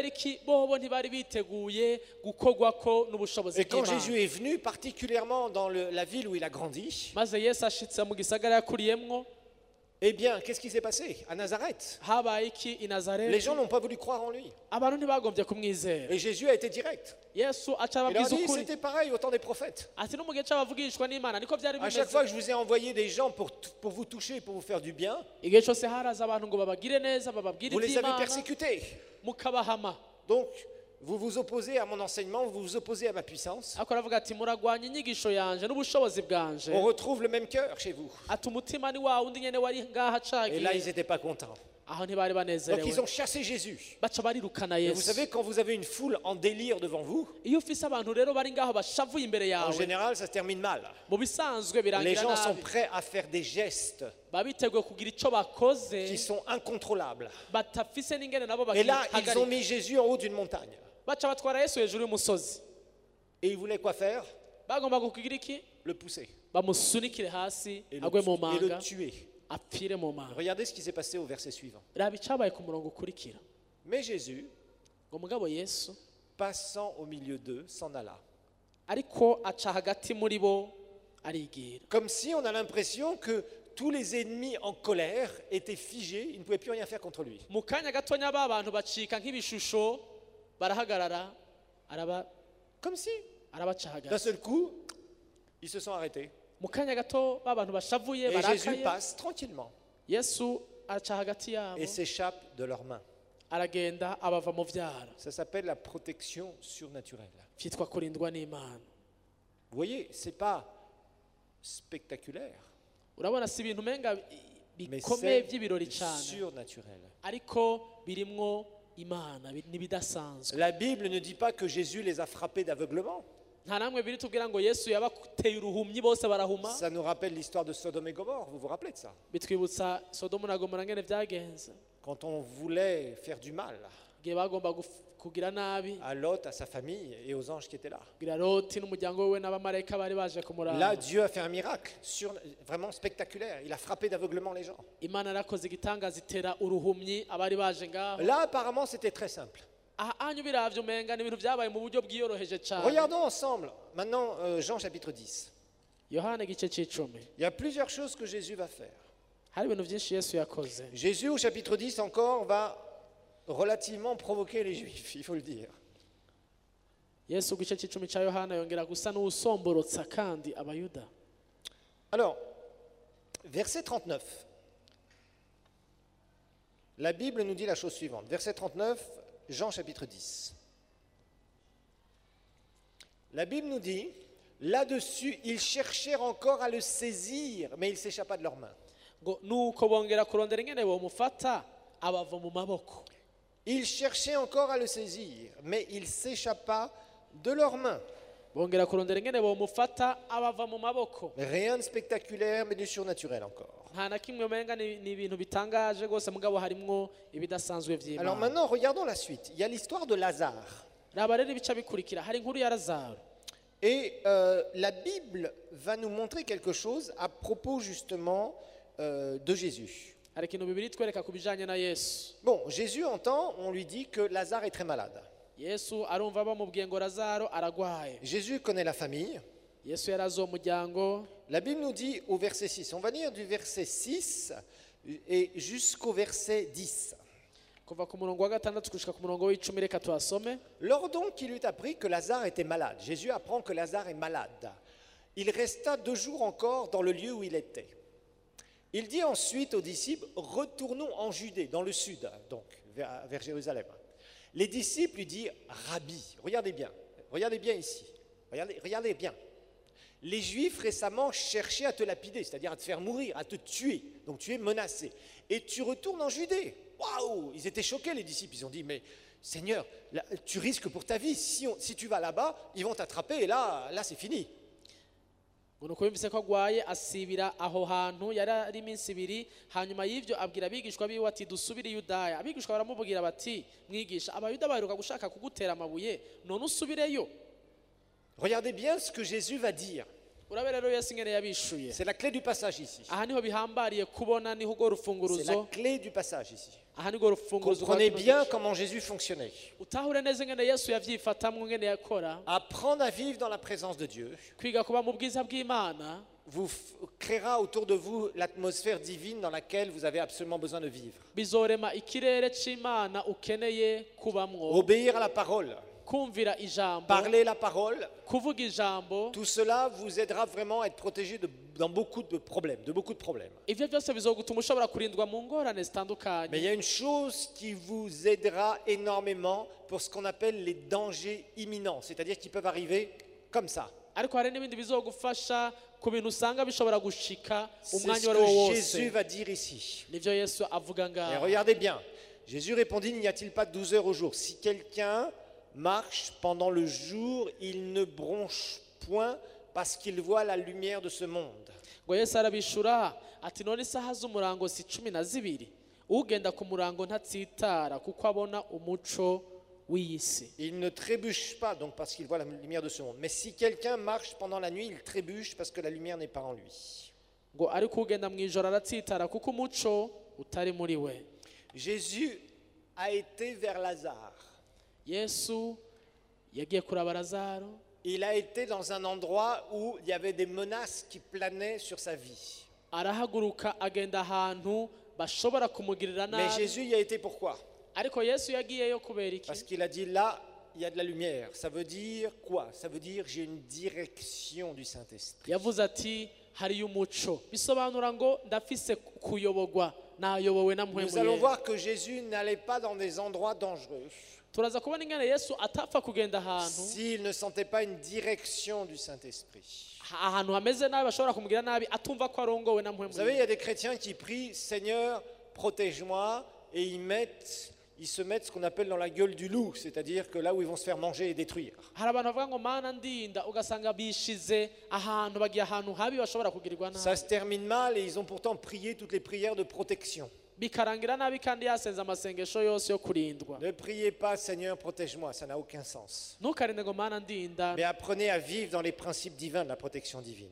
Et quand Jésus est venu, particulièrement dans la ville où il a grandi, eh bien, qu'est-ce qui s'est passé à Nazareth? Les gens n'ont pas voulu croire en lui. Et Jésus a été direct. Il a dit, c'était pareil au temps des prophètes. À chaque fois que je vous ai envoyé des gens pour vous toucher, pour vous faire du bien, vous les avez persécutés. Donc, vous vous opposez à mon enseignement, vous vous opposez à ma puissance. On retrouve le même cœur chez vous. Et là, ils n'étaient pas contents. Donc ils ont chassé Jésus. Et vous savez, quand vous avez une foule en délire devant vous, en général, ça se termine mal. Les gens sont prêts à faire des gestes qui sont incontrôlables. Et là, ils ont mis Jésus en haut d'une montagne. Et ils voulaient quoi faire? Le pousser. Et le tuer. Regardez ce qui s'est passé au verset suivant. Mais Jésus, passant au milieu d'eux, s'en alla. Comme si on a l'impression que tous les ennemis en colère étaient figés, ils ne pouvaient plus rien faire contre lui. Comme si, d'un seul coup, ils se sont arrêtés. Et Jésus passe tranquillement et s'échappe de leurs mains. Ça s'appelle la protection surnaturelle. Vous voyez, ce n'est pas spectaculaire, mais c'est surnaturel. La Bible ne dit pas que Jésus les a frappés d'aveuglement. Ça nous rappelle l'histoire de Sodome et Gomorrhe, vous vous rappelez de ça? Quand on voulait faire du mal, à Lot, à sa famille et aux anges qui étaient là. Là, Dieu a fait un miracle vraiment spectaculaire. Il a frappé d'aveuglement les gens. Là, apparemment, c'était très simple. Regardons ensemble maintenant Jean chapitre 10. Il y a plusieurs choses que Jésus va faire. Jésus au chapitre 10 encore va relativement provoquer les Juifs, il faut le dire. Alors, verset 39. La Bible nous dit la chose suivante. Verset 39, Jean chapitre 10. La Bible nous dit, là-dessus, ils cherchèrent encore à le saisir, mais il s'échappa de leurs mains. Ils cherchaient encore à le saisir, mais il s'échappa de leurs mains. Rien de spectaculaire, mais du surnaturel encore. Alors maintenant, regardons la suite. Il y a l'histoire de Lazare. Et la Bible va nous montrer quelque chose à propos justement de Jésus. Bon, Jésus entend, on lui dit que Lazare est très malade. Jésus connaît la famille. La Bible nous dit au verset 6, on va lire du verset 6 et jusqu'au verset 10. Lors donc qu'il eut appris que Lazare était malade, Jésus apprend que Lazare est malade. Il resta 2 jours encore dans le lieu où il était. Il dit ensuite aux disciples, retournons en Judée, dans le sud, donc vers Jérusalem. Les disciples lui disent, Rabbi, regardez bien ici, regardez bien. Les Juifs récemment cherchaient à te lapider, c'est-à-dire à te faire mourir, à te tuer, donc tu es menacé. Et tu retournes en Judée. Waouh, ils étaient choqués les disciples, ils ont dit, mais Seigneur, là, tu risques pour ta vie, si tu vas là-bas, ils vont t'attraper et là c'est fini. Nuko yumvise ko agwaye asibira aho hantu yari ari iminsi 2 hanyuma y'ivyo abwira abigishwa biwe ati dusubire Yudaya. Abigishwa baramubwira bati mwigisha abayuda baheruka gushaka kugutera amabuye none usubireyo. Regardez bien ce que Jésus va dire. C'est la clé du passage ici. C'est la clé du passage ici. Comprenez bien comment Jésus fonctionnait. Apprendre à vivre dans la présence de Dieu vous créera autour de vous l'atmosphère divine dans laquelle vous avez absolument besoin de vivre. Obéir à la parole. Parler la parole, tout cela vous aidera vraiment à être protégé dans beaucoup de problèmes. Mais il y a une chose qui vous aidera énormément pour ce qu'on appelle les dangers imminents, c'est-à-dire qui peuvent arriver comme ça. C'est ce que Jésus va dire ici. Et regardez bien, Jésus répondit, n'y a-t-il pas 12 heures au jour? Si quelqu'un marche pendant le jour, il ne bronche point parce qu'il voit la lumière de ce monde. Il ne trébuche pas donc parce qu'il voit la lumière de ce monde. Mais si quelqu'un marche pendant la nuit, il trébuche parce que la lumière n'est pas en lui. Jésus a été vers Lazare. Il a été dans un endroit où il y avait des menaces qui planaient sur sa vie. Mais Jésus y a été pourquoi? Parce qu'il a dit là, il y a de la lumière. Ça veut dire quoi? Ça veut dire j'ai une direction du Saint-Esprit. Nous allons voir que Jésus n'allait pas dans des endroits dangereux s'il ne sentait pas une direction du Saint-Esprit. Vous savez, il y a des chrétiens qui prient Seigneur, protège-moi, et ils se mettent ce qu'on appelle dans la gueule du loup, c'est-à-dire que là où ils vont se faire manger et détruire. Ça se termine mal et ils ont pourtant prié toutes les prières de protection. Ne priez pas Seigneur protège-moi, ça n'a aucun sens. Mais apprenez à vivre dans les principes divins de la protection divine.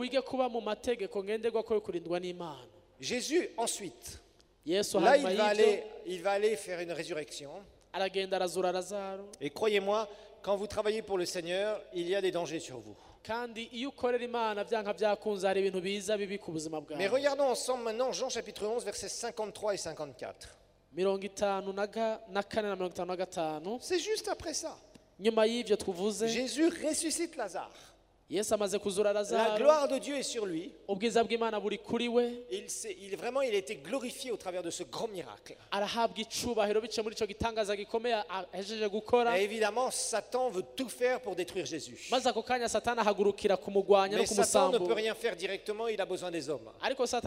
Jésus ensuite, là il va aller faire une résurrection. Et croyez-moi, quand vous travaillez pour le Seigneur, il y a des dangers sur vous. Mais regardons ensemble maintenant Jean chapitre 11 versets 53 et 54. C'est juste après ça. Jésus ressuscite Lazare. La gloire de Dieu est sur lui. Il a été glorifié au travers de ce grand miracle. Et évidemment, Satan veut tout faire pour détruire Jésus. Mais Satan ne peut rien faire directement, il a besoin des hommes. Satan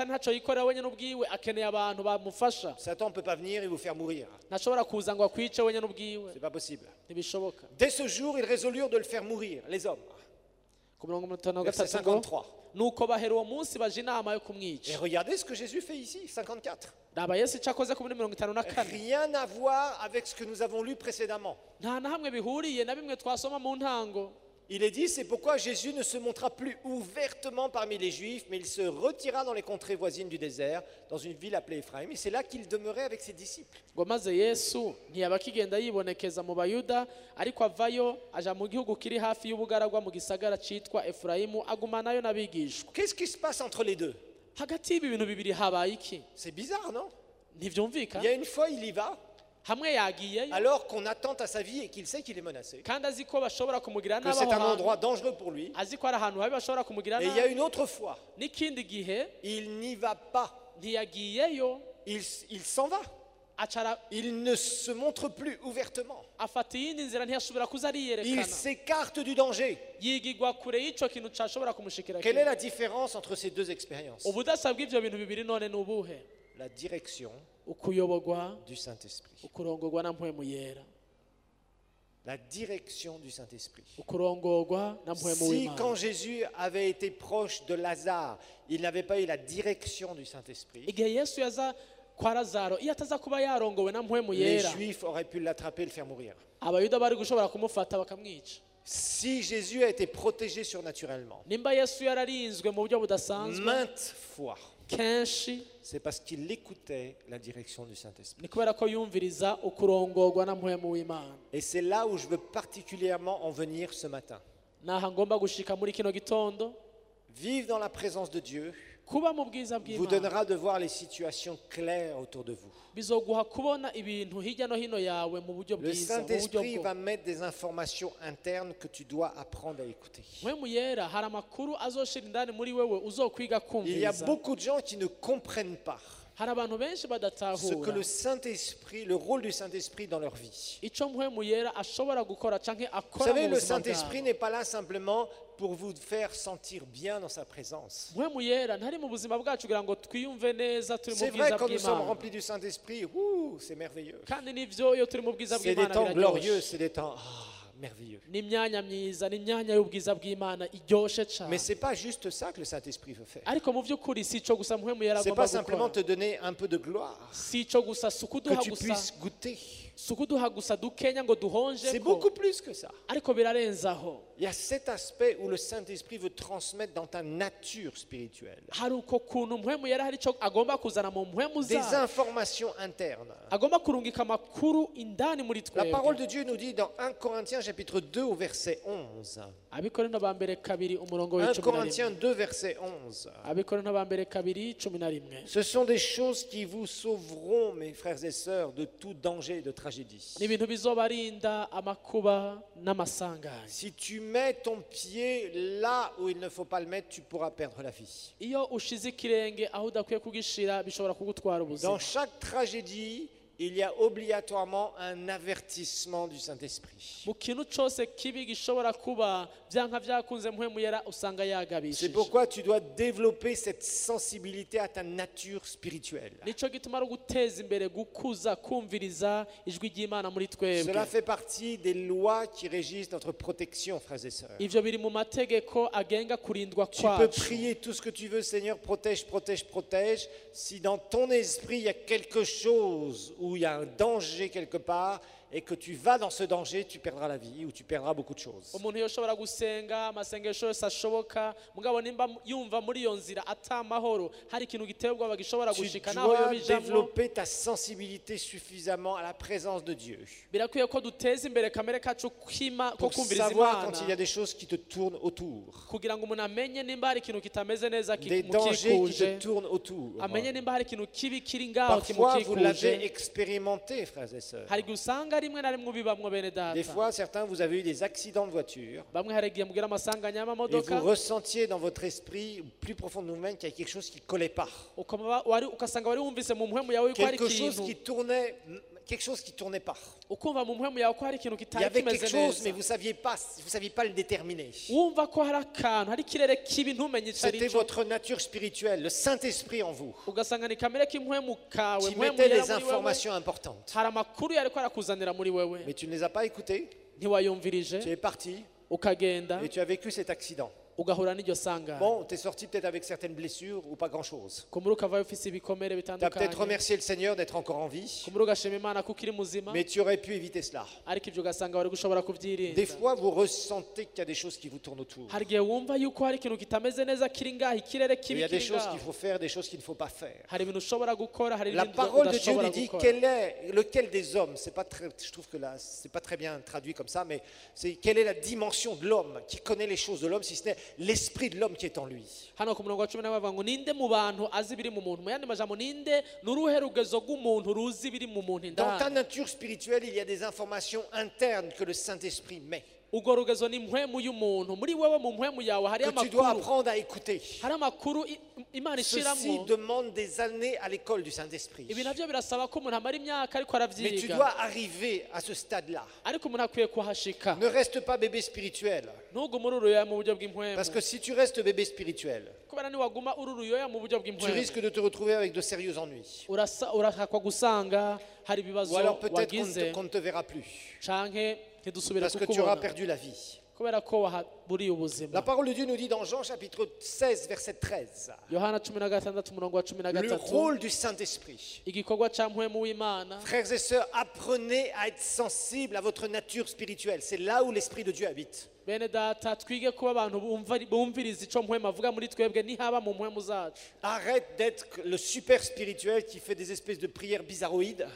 ne peut pas venir et vous faire mourir. C'est pas possible. Dès ce jour, ils résolurent de le faire mourir, les hommes. Verset 53. Et regardez ce que Jésus fait ici, 54. Rien à voir avec ce que nous avons lu précédemment. Il est dit, c'est pourquoi Jésus ne se montra plus ouvertement parmi les Juifs, mais il se retira dans les contrées voisines du désert, dans une ville appelée Ephraïm, et c'est là qu'il demeurait avec ses disciples. Qu'est-ce qui se passe entre les deux? C'est bizarre, non? Il y a une fois, il y va, alors qu'on attend à sa vie et qu'il sait qu'il est menacé, que c'est un endroit dangereux pour lui. Et il y a une autre fois, il n'y va pas, il s'en va, il ne se montre plus ouvertement, il s'écarte du danger. Quelle est la différence entre ces deux expériences? La direction du Saint-Esprit. La direction du Saint-Esprit. Si quand Jésus avait été proche de Lazare, il n'avait pas eu la direction du Saint-Esprit, les Juifs auraient pu l'attraper et le faire mourir. Si Jésus a été protégé surnaturellement, maintes fois, c'est parce qu'il écoutait la direction du Saint-Esprit. Et c'est là où je veux particulièrement en venir ce matin. Vivre dans la présence de Dieu vous donnera de voir les situations claires autour de vous. Le Saint-Esprit va mettre des informations internes que tu dois apprendre à écouter. Il y a beaucoup de gens qui ne comprennent pas ce que le Saint-Esprit, le rôle du Saint-Esprit dans leur vie. Vous savez, le Saint-Esprit n'est pas là simplement pour vous faire sentir bien dans sa présence. C'est vrai, quand nous sommes remplis du Saint-Esprit, c'est merveilleux. C'est des temps glorieux, c'est des temps merveilleux. Mais ce n'est pas juste ça que le Saint-Esprit veut faire. Ce n'est pas simplement te donner un peu de gloire, que tu puisses goûter. C'est beaucoup plus que ça. Il y a cet aspect où le Saint-Esprit veut transmettre dans ta nature spirituelle des informations internes. La parole de Dieu nous dit dans 1 Corinthiens chapitre 2 au verset 11. 1 Corinthiens 2 verset 11. Ce sont des choses qui vous sauveront, mes frères et sœurs, de tout danger et de tragédie. Si tu mets ton pied là où il ne faut pas le mettre, tu pourras perdre la vie. Dans chaque tragédie, il y a obligatoirement un avertissement du Saint-Esprit. C'est pourquoi tu dois développer cette sensibilité à ta nature spirituelle. Cela fait partie des lois qui régissent notre protection, frères et sœurs. Tu peux prier tout ce que tu veux, Seigneur, protège, protège, protège. Si dans ton esprit il y a quelque chose où il y a un danger quelque part et que tu vas dans ce danger, tu perdras la vie ou tu perdras beaucoup de choses. Tu dois développer ta sensibilité suffisamment à la présence de Dieu pour savoir quand il y a des choses qui te tournent autour, des dangers qui te tournent autour. Parfois, vous l'avez expérimenté, frères et sœurs. Des fois, certains, vous avez eu des accidents de voiture et vous ressentiez dans votre esprit, plus profond de vous-même, qu'il y a quelque chose qui ne collait pas. Quelque chose qui tournait pas. Il y avait quelque chose, mais vous ne saviez pas le déterminer. C'était votre nature spirituelle, le Saint-Esprit en vous, qui mettait les informations importantes. Mais tu ne les as pas écoutées. Tu es parti et tu as vécu cet accident. Bon, tu es sorti peut-être avec certaines blessures ou pas grand-chose. Tu as peut-être remercié le Seigneur d'être encore en vie, mais tu aurais pu éviter cela. Des fois, vous ressentez qu'il y a des choses qui vous tournent autour. Il y a des choses qu'il faut faire, des choses qu'il ne faut pas faire. La parole de Dieu nous dit lequel des hommes, je trouve que là, c'est pas très bien traduit comme ça, mais c'est quelle est la dimension de l'homme qui connaît les choses de l'homme, si ce n'est l'esprit de l'homme qui est en lui. Dans ta nature spirituelle, il y a des informations internes que le Saint-Esprit met, que tu dois apprendre à écouter. Ceci demande des années à l'école du Saint-Esprit. Mais tu dois arriver à ce stade-là. Ne reste pas bébé spirituel. Parce que si tu restes bébé spirituel, tu risques de te retrouver avec de sérieux ennuis. Ou alors peut-être qu'on ne te verra plus. Parce que tu auras perdu la vie. La parole de Dieu nous dit dans Jean chapitre 16 verset 13, le rôle du Saint-Esprit. Frères et sœurs, apprenez à être sensibles à votre nature spirituelle. C'est là où l'Esprit de Dieu habite. Arrête d'être le super spirituel qui fait des espèces de prières bizarroïdes,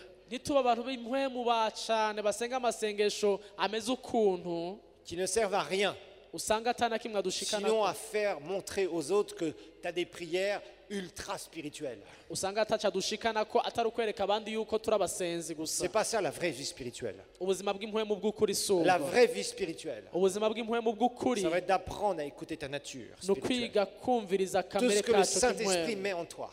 qui ne servent à rien, sinon à faire montrer aux autres que tu as des prières ultra spirituelles. C'est pas ça la vraie vie spirituelle. La vraie vie spirituelle, ça va être d'apprendre à écouter ta nature spirituelle. Tout ce que le Saint-Esprit met en toi.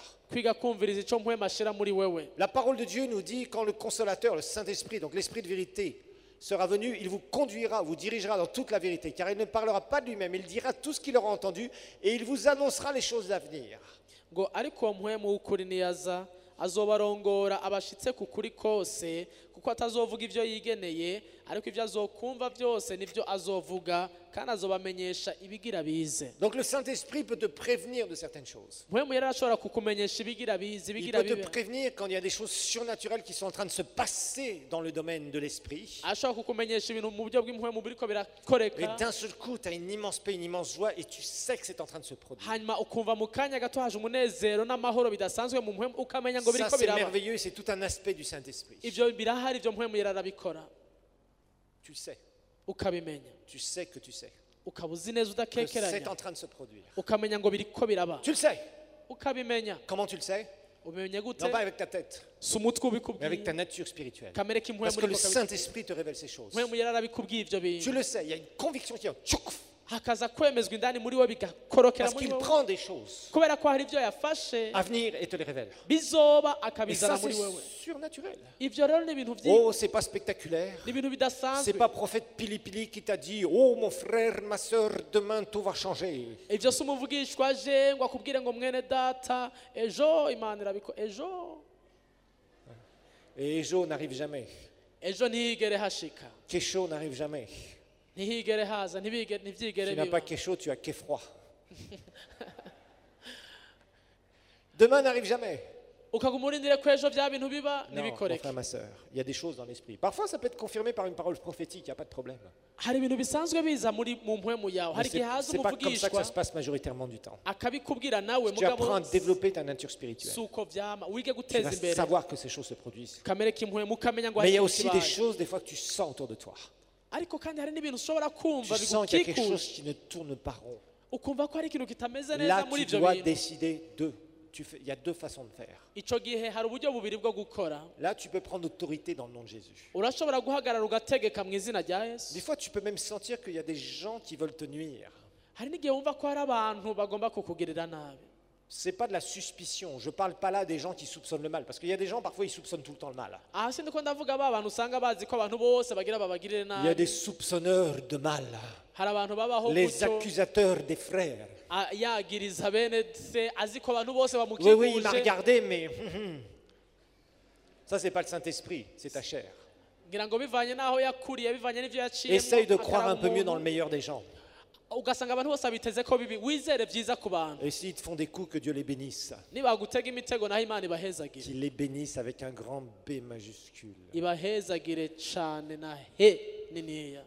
La parole de Dieu nous dit, quand le consolateur, le Saint-Esprit, donc l'Esprit de vérité, sera venu, il vous conduira, vous dirigera dans toute la vérité, car il ne parlera pas de lui-même, il dira tout ce qu'il aura entendu et il vous annoncera les choses à venir. azobarongora abashitse ku kuri kose kuko atazovuga ivyo yigeneye ariko ivyo azokumva byose nivyo azovuga kandi azobamenyesha ibigira bize. Donc le Saint-Esprit peut te prévenir de certaines choses. Il peut te prévenir quand il y a des choses surnaturelles qui sont en train de se passer dans le domaine de l'esprit. Et d'un seul coup, tu as une immense paix, une immense joie et tu sais que c'est en train de se produire. Ça c'est merveilleux, c'est tout un aspect du Saint-Esprit. Tu le sais. Tu sais que tu sais. Que c'est en train de se produire. Tu le sais. Comment tu le sais? Non pas avec ta tête, mais avec ta nature spirituelle. Parce que le Saint-Esprit te révèle ces choses. Tu le sais, il y a une conviction qui est hakaza kwemezwa indani muri we bigakorokera Parce muri qu'il wewe prend des choses kubera ko hari ibyo yafashe à venir et te les révèle. bizoba Et ça, akabizana c'est muri wewe. surnaturel. Ibyo rero ni ibintu Oh, c'est pas spectaculaire. n'ibintu C'est bidasanzwe. pas prophète Pili Pili qui t'a dit, oh mon frère, ma soeur, demain tout va changer. Ibyo si umuvugishwa aje ngo akubwire ngo mwene data ejo imana irabiko ejo Et Jo n'arrive jamais. ejo ntihigere hashika Kesho n'arrive jamais. ntihigere haza ntibyigere Tu n'as biba. pas Kesho, tu as Kefroy. Demain n'arrive jamais. ukaguma urindire ko ejo bya bintu biba Non, mon ntibikoreke. frère, ma soeur, il y a des choses dans l'esprit. Parfois, ça peut être confirmé par une parole prophétique, il n'y a pas de problème. hari ibintu bisanzwe biza mu mpwemu yawe. Mais hari igihe haza c'est pas comme ça que umuvugishwa ça se passe majoritairement du temps. akabikubwira nawe Tu apprends à mugabo développer ta nature spirituelle. si uko byama wige Tu guteza vas imbere savoir que ces choses se produisent. kamere k'impwemu ukamenya ngo Mais il y a hari aussi des ikibaye. choses, des fois, que tu sens autour de toi. ariko kandi hari n'ibintu ushobora Tu kumva sens qu'il y a quelque bigukikuje chose qui ne tourne pas rond. ukumva ko hari ikintu kitameze neza Là, muri tu ibyo dois bintu. décider d'eux. Il y a deux façons de faire. icyo gihe hari uburyo bubiri bwo gukora. Là, tu peux prendre autorité dans le nom de Jésus. urashobora guhagarara ugategeka mu izina rya Yesu. Des fois, tu peux même sentir qu'il y a des gens qui veulent te nuire. hari n'igihe wumva ko hari abantu bagomba kukugirira nabi. C'est pas de la suspicion. Je parle pas là des gens qui soupçonnent le mal, parce qu'il y a des gens parfois ils soupçonnent tout le temps le mal. aha si ndiko ndavuga ba bantu usanga bazi ko abantu bose bagira babagirire Il y a nabi. des soupçonneurs de mal, hari abantu babaho les gutyo accusateurs des frères. yagiriza bene se azi ko abantu bose Oui, oui, il m'a bamukikuje. regardé, mais ça c'est pas le Saint-Esprit, c'est ta chair. ngira ngo bivanye n'aho yakuriye bivanye n'ibyo yaciyemo. Essaye de croire akaraba un peu mieux dans le umuntu. meilleur des gens. ugasanga abantu bose babiteze ko bibi wizere byiza ku bantu. Et s'ils te font des coups, que Dieu les bénisse. nibagutega imitego naho imana ibahezagire. Qu'il les bénisse avec un grand B majuscule. ibahezagire cyane na he niniya.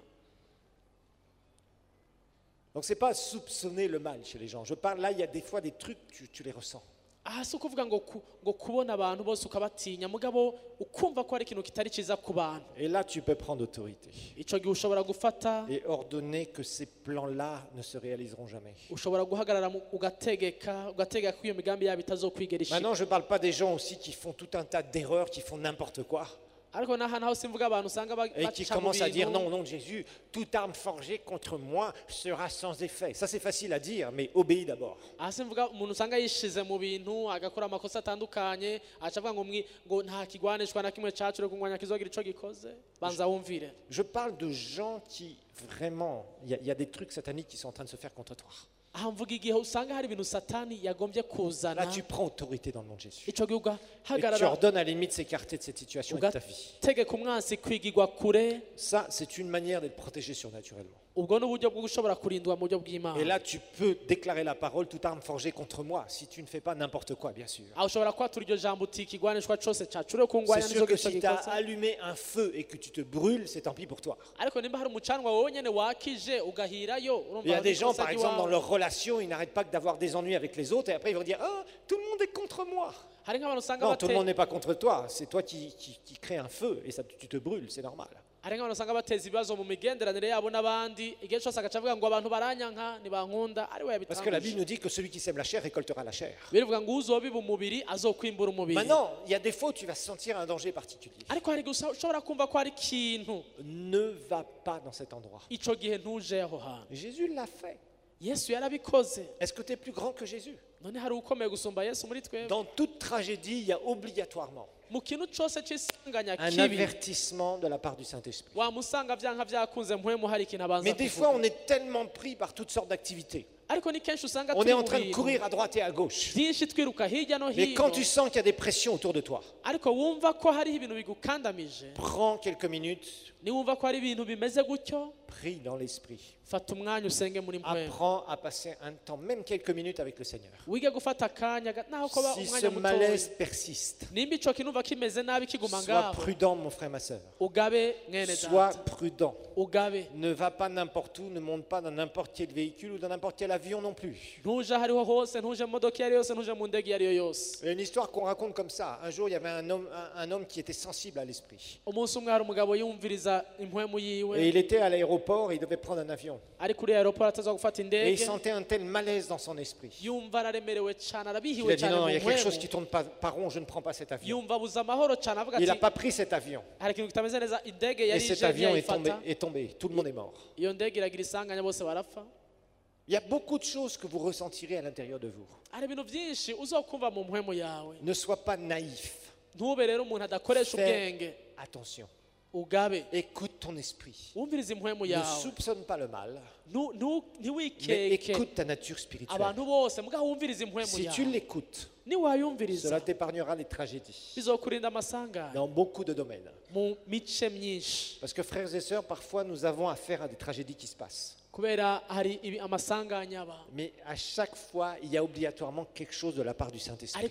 Donc c'est pas soupçonner le mal chez les gens. Je parle là, il y a des fois des trucs, tu les ressens. aha si ukuvuga ngo kubona abantu bose ukabatinya mugabo ukumva ko hari ikintu kitari cyiza ku bantu. Et là, tu peux prendre autorité icyo gihe ushobora gufata et ordonner que ces plans-là ne se réaliseront jamais. ushobora guhagarara ugategeka ko iyo migambi yabo itazokwigera ishira. Maintenant, je ne parle pas des gens aussi qui font tout un tas d'erreurs, qui font n'importe quoi ariko n'aha naho simvuga abantu usanga et qui baca mu commencent à dire bintu. non, au nom de Jésus, toute arme forgée contre moi sera sans effet. Ça, c'est facile à dire, mais obéis d'abord. aha simvuga umuntu usanga yishize mu bintu agakora amakosa atandukanye aca avuga ngo nta kigwanishwa na kimwe cacure kungwanya kizogira ico gikoze banza wumvire. Je parle de gens qui vraiment, il y a des trucs sataniques qui sont en train de se faire contre toi. aha mvuga igihe usanga hari ibintu satani yagombye kuzana Là, tu prends autorité dans le nom de Jésus. ico gihe Et tu ugahagarara ordonnes à la limite s'écarter de cette situation et de ta vie. ugategeka umwansi kwigirwa kure. Ça, c'est une manière d'être protégé surnaturellement. ubwo ni uburyo bwo gushobora kurindwa mu buryo Et bw'imana. là, tu peux déclarer la parole, toute arme forgée contre moi, si tu ne fais pas n'importe quoi, bien sûr. aho ushobora kwatura iryo jambo uti ikigwanishwa cose cacure kungwanya C'est sûr que nizogira ico si tu as gikoze. allumé un feu et que tu te brûles, c'est tant pis pour toi. ariko nimba hari umucanwa wowe nyene wakije ugahirayo urumva Il y a aho des ni gens, ikosa par exemple, dans ry'iwawe. leur relation, ils n'arrêtent pas d'avoir des ennuis avec les autres et après ils vont dire « Ah, tout le monde est contre moi !» hari nk'abantu usanga Non, tout le monde n'est pas contre toi, c'est toi qui crée un feu et ça, tu te brûles, c'est normal. hari nk'abantu usanga bateza ibibazo mu migenderanire yabo n'abandi igihe cyose agaca avuga ngo abantu baranyanka ntibankunda ari we Parce que la Bible yabitanguje. nous dit que celui qui sème la chair récoltera la chair. birivuga ngo uzobiba umubiri azokwimbura umubiri. Maintenant, il y a des fois où tu vas sentir un danger particulier. ariko hari igihe ushobora kumva ko hari ikintu Ne va pas dans cet endroit. ico gihe ntuje aho hantu. Jésus l'a fait. yesu yarabikoze. Est-ce que tu es plus grand que Jésus? none hari ukomeye gusumba yesu muri twebwe. Dans toute tragédie, il y a obligatoirement mu kintu cyose cy'isanganya un kibi avertissement de la part du Saint-Esprit. wamusanga byanka byakunze mpwemu hari ikintu abanza Mais des fois, on kuvuga. est tellement pris par toutes sortes d'activités. ariko ni kenshi usanga On turi est en mu train de bintu courir à droite et à gauche. byinshi twiruka hirya no Mais quand hino tu sens qu'il y a des pressions autour de toi, ariko wumva ko hariho ibintu bigukandamije prends quelques minutes, niwumva ko hari ibintu bimeze gutyo prie dans l'Esprit. fata umwanya usenge muri mpwemu Apprends à passer un temps, même quelques minutes avec le Seigneur. wige gufata akanya naho koba Si ce umwanya malaise mutoya persiste, nimba ico kintu umva kimeze nabi kiguma sois ngaho prudent, mon frère, ma soeur. ugabe mwene Sois data prudent. ugabe Ne va pas n'importe où, ne monte pas dans n'importe quel véhicule ou dans n'importe quel avion non plus. ntuje ahariho hose ntuje mu modoka iyo ari yo yose ntuje mu ndege iyo ari yo yose. Il y a une histoire qu'on raconte comme ça. Un jour, il y avait un homme qui était sensible à l'esprit. umunsi umwe hari umugabo yumviriza impwemu Et yiwe il était à l'aéroport et il devait prendre un avion. ari kuri aeroport ataza gufata Et il indege sentait un tel malaise dans son esprit. yumva araremerewe cyane Il arabihiwe a dit cyane non, mu il y a quelque chose qui mpwemu tourne pas rond, je ne prends pas cet avion. yumva abuze amahoro cyane avuga Il n'a ati pas pris cet avion. hari ikintu kitameze neza indege Et yari cet ije avion ntiyayifata est tombé. Tout le monde est mort. iyo ndege iragira isanganya bose barapfa. Il y a beaucoup de choses que vous ressentirez à l'intérieur de vous. Ne sois pas naïf. Fais attention. Écoute ton esprit. Ne soupçonne pas le mal. Mais écoute ta nature spirituelle. Si tu l'écoutes, cela t'épargnera les tragédies dans beaucoup de domaines. Parce que frères et sœurs, parfois nous avons affaire à des tragédies qui se passent. Mais à chaque fois, il y a obligatoirement quelque chose de la part du Saint-Esprit.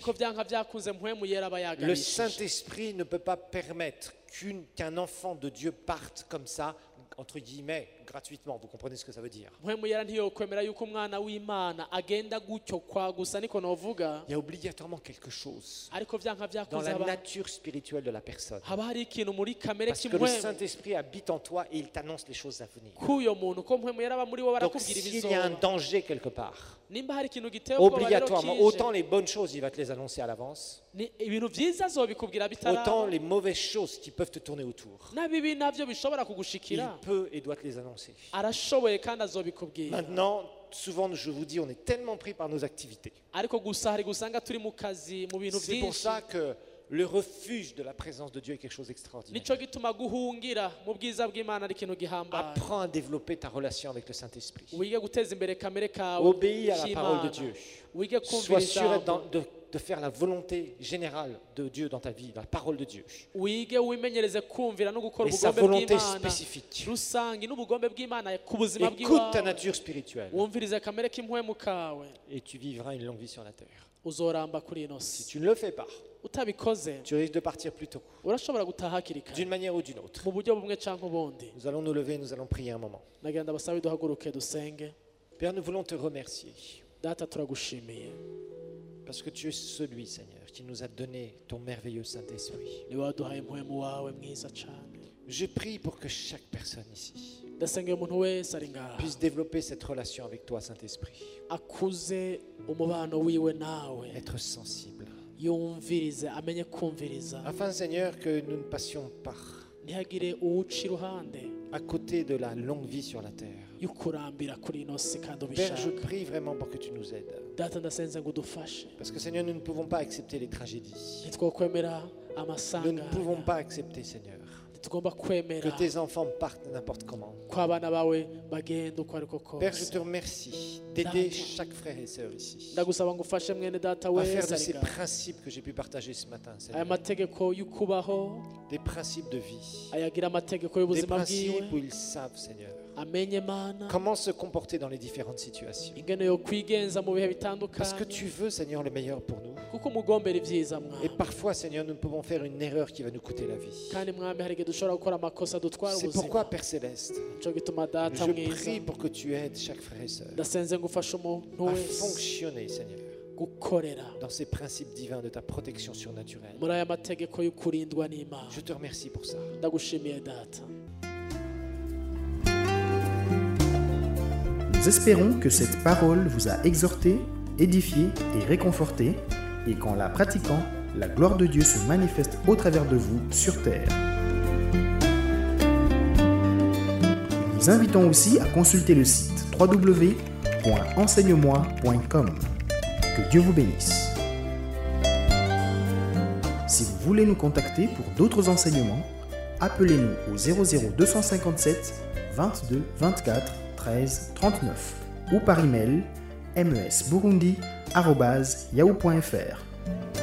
Le Saint-Esprit ne peut pas permettre qu'un enfant de Dieu parte comme ça, entre guillemets, gratuitement. Vous comprenez ce que ça veut dire? Il y a obligatoirement quelque chose dans la nature spirituelle de la personne. Parce que le Saint-Esprit habite en toi et il t'annonce les choses à venir. Donc s'il y a un danger quelque part, obligatoirement, autant les bonnes choses, il va te les annoncer à l'avance, autant les mauvaises choses qui peuvent te tourner autour, il peut et doit te les annoncer. Maintenant, souvent je vous dis, on est tellement pris par nos activités. C'est pour ça que le refuge de la présence de Dieu est quelque chose d'extraordinaire. Apprends à développer ta relation avec le Saint-Esprit. Obéis à la parole de Dieu. Sois sûr de faire la volonté générale de Dieu dans ta vie, la parole de Dieu. Et sa volonté spécifique. Écoute ta nature spirituelle. Et tu vivras une longue vie sur la terre. Si tu ne le fais pas, tu risques de partir plus tôt, d'une manière ou d'une autre. Nous allons nous lever, nous allons prier un moment. Père, nous voulons te remercier. Parce que tu es celui, Seigneur, qui nous a donné ton merveilleux Saint-Esprit. Je prie pour que chaque personne ici puisse développer cette relation avec toi, Saint-Esprit. Être sensible. Afin, Seigneur, que nous ne passions pas à côté de la longue vie sur la terre. Père, je prie vraiment pour que tu nous aides. Parce que, Seigneur, nous ne pouvons pas accepter les tragédies. Nous ne pouvons pas accepter, Seigneur, que tes enfants partent n'importe comment. Père, je te remercie d'aider chaque frère et sœur ici à faire de ces principes que j'ai pu partager ce matin, Seigneur, des principes de vie, des principes où ils savent, Seigneur, comment se comporter dans les différentes situations. Parce que tu veux, Seigneur, le meilleur pour nous. Et parfois, Seigneur, nous pouvons faire une erreur qui va nous coûter la vie. C'est pourquoi, Père Céleste, je prie pour que tu aides chaque frère et sœur à fonctionner, Seigneur, dans ces principes divins de ta protection surnaturelle. Je te remercie pour ça. Nous espérons que cette parole vous a exhorté, édifié et réconforté, et qu'en la pratiquant, la gloire de Dieu se manifeste au travers de vous sur terre. Nous vous invitons aussi à consulter le site www.enseigne-moi.com. Que Dieu vous bénisse. Si vous voulez nous contacter pour d'autres enseignements, appelez-nous au 00257 22 24 13 39 ou par email mesburundi@yahoo.fr.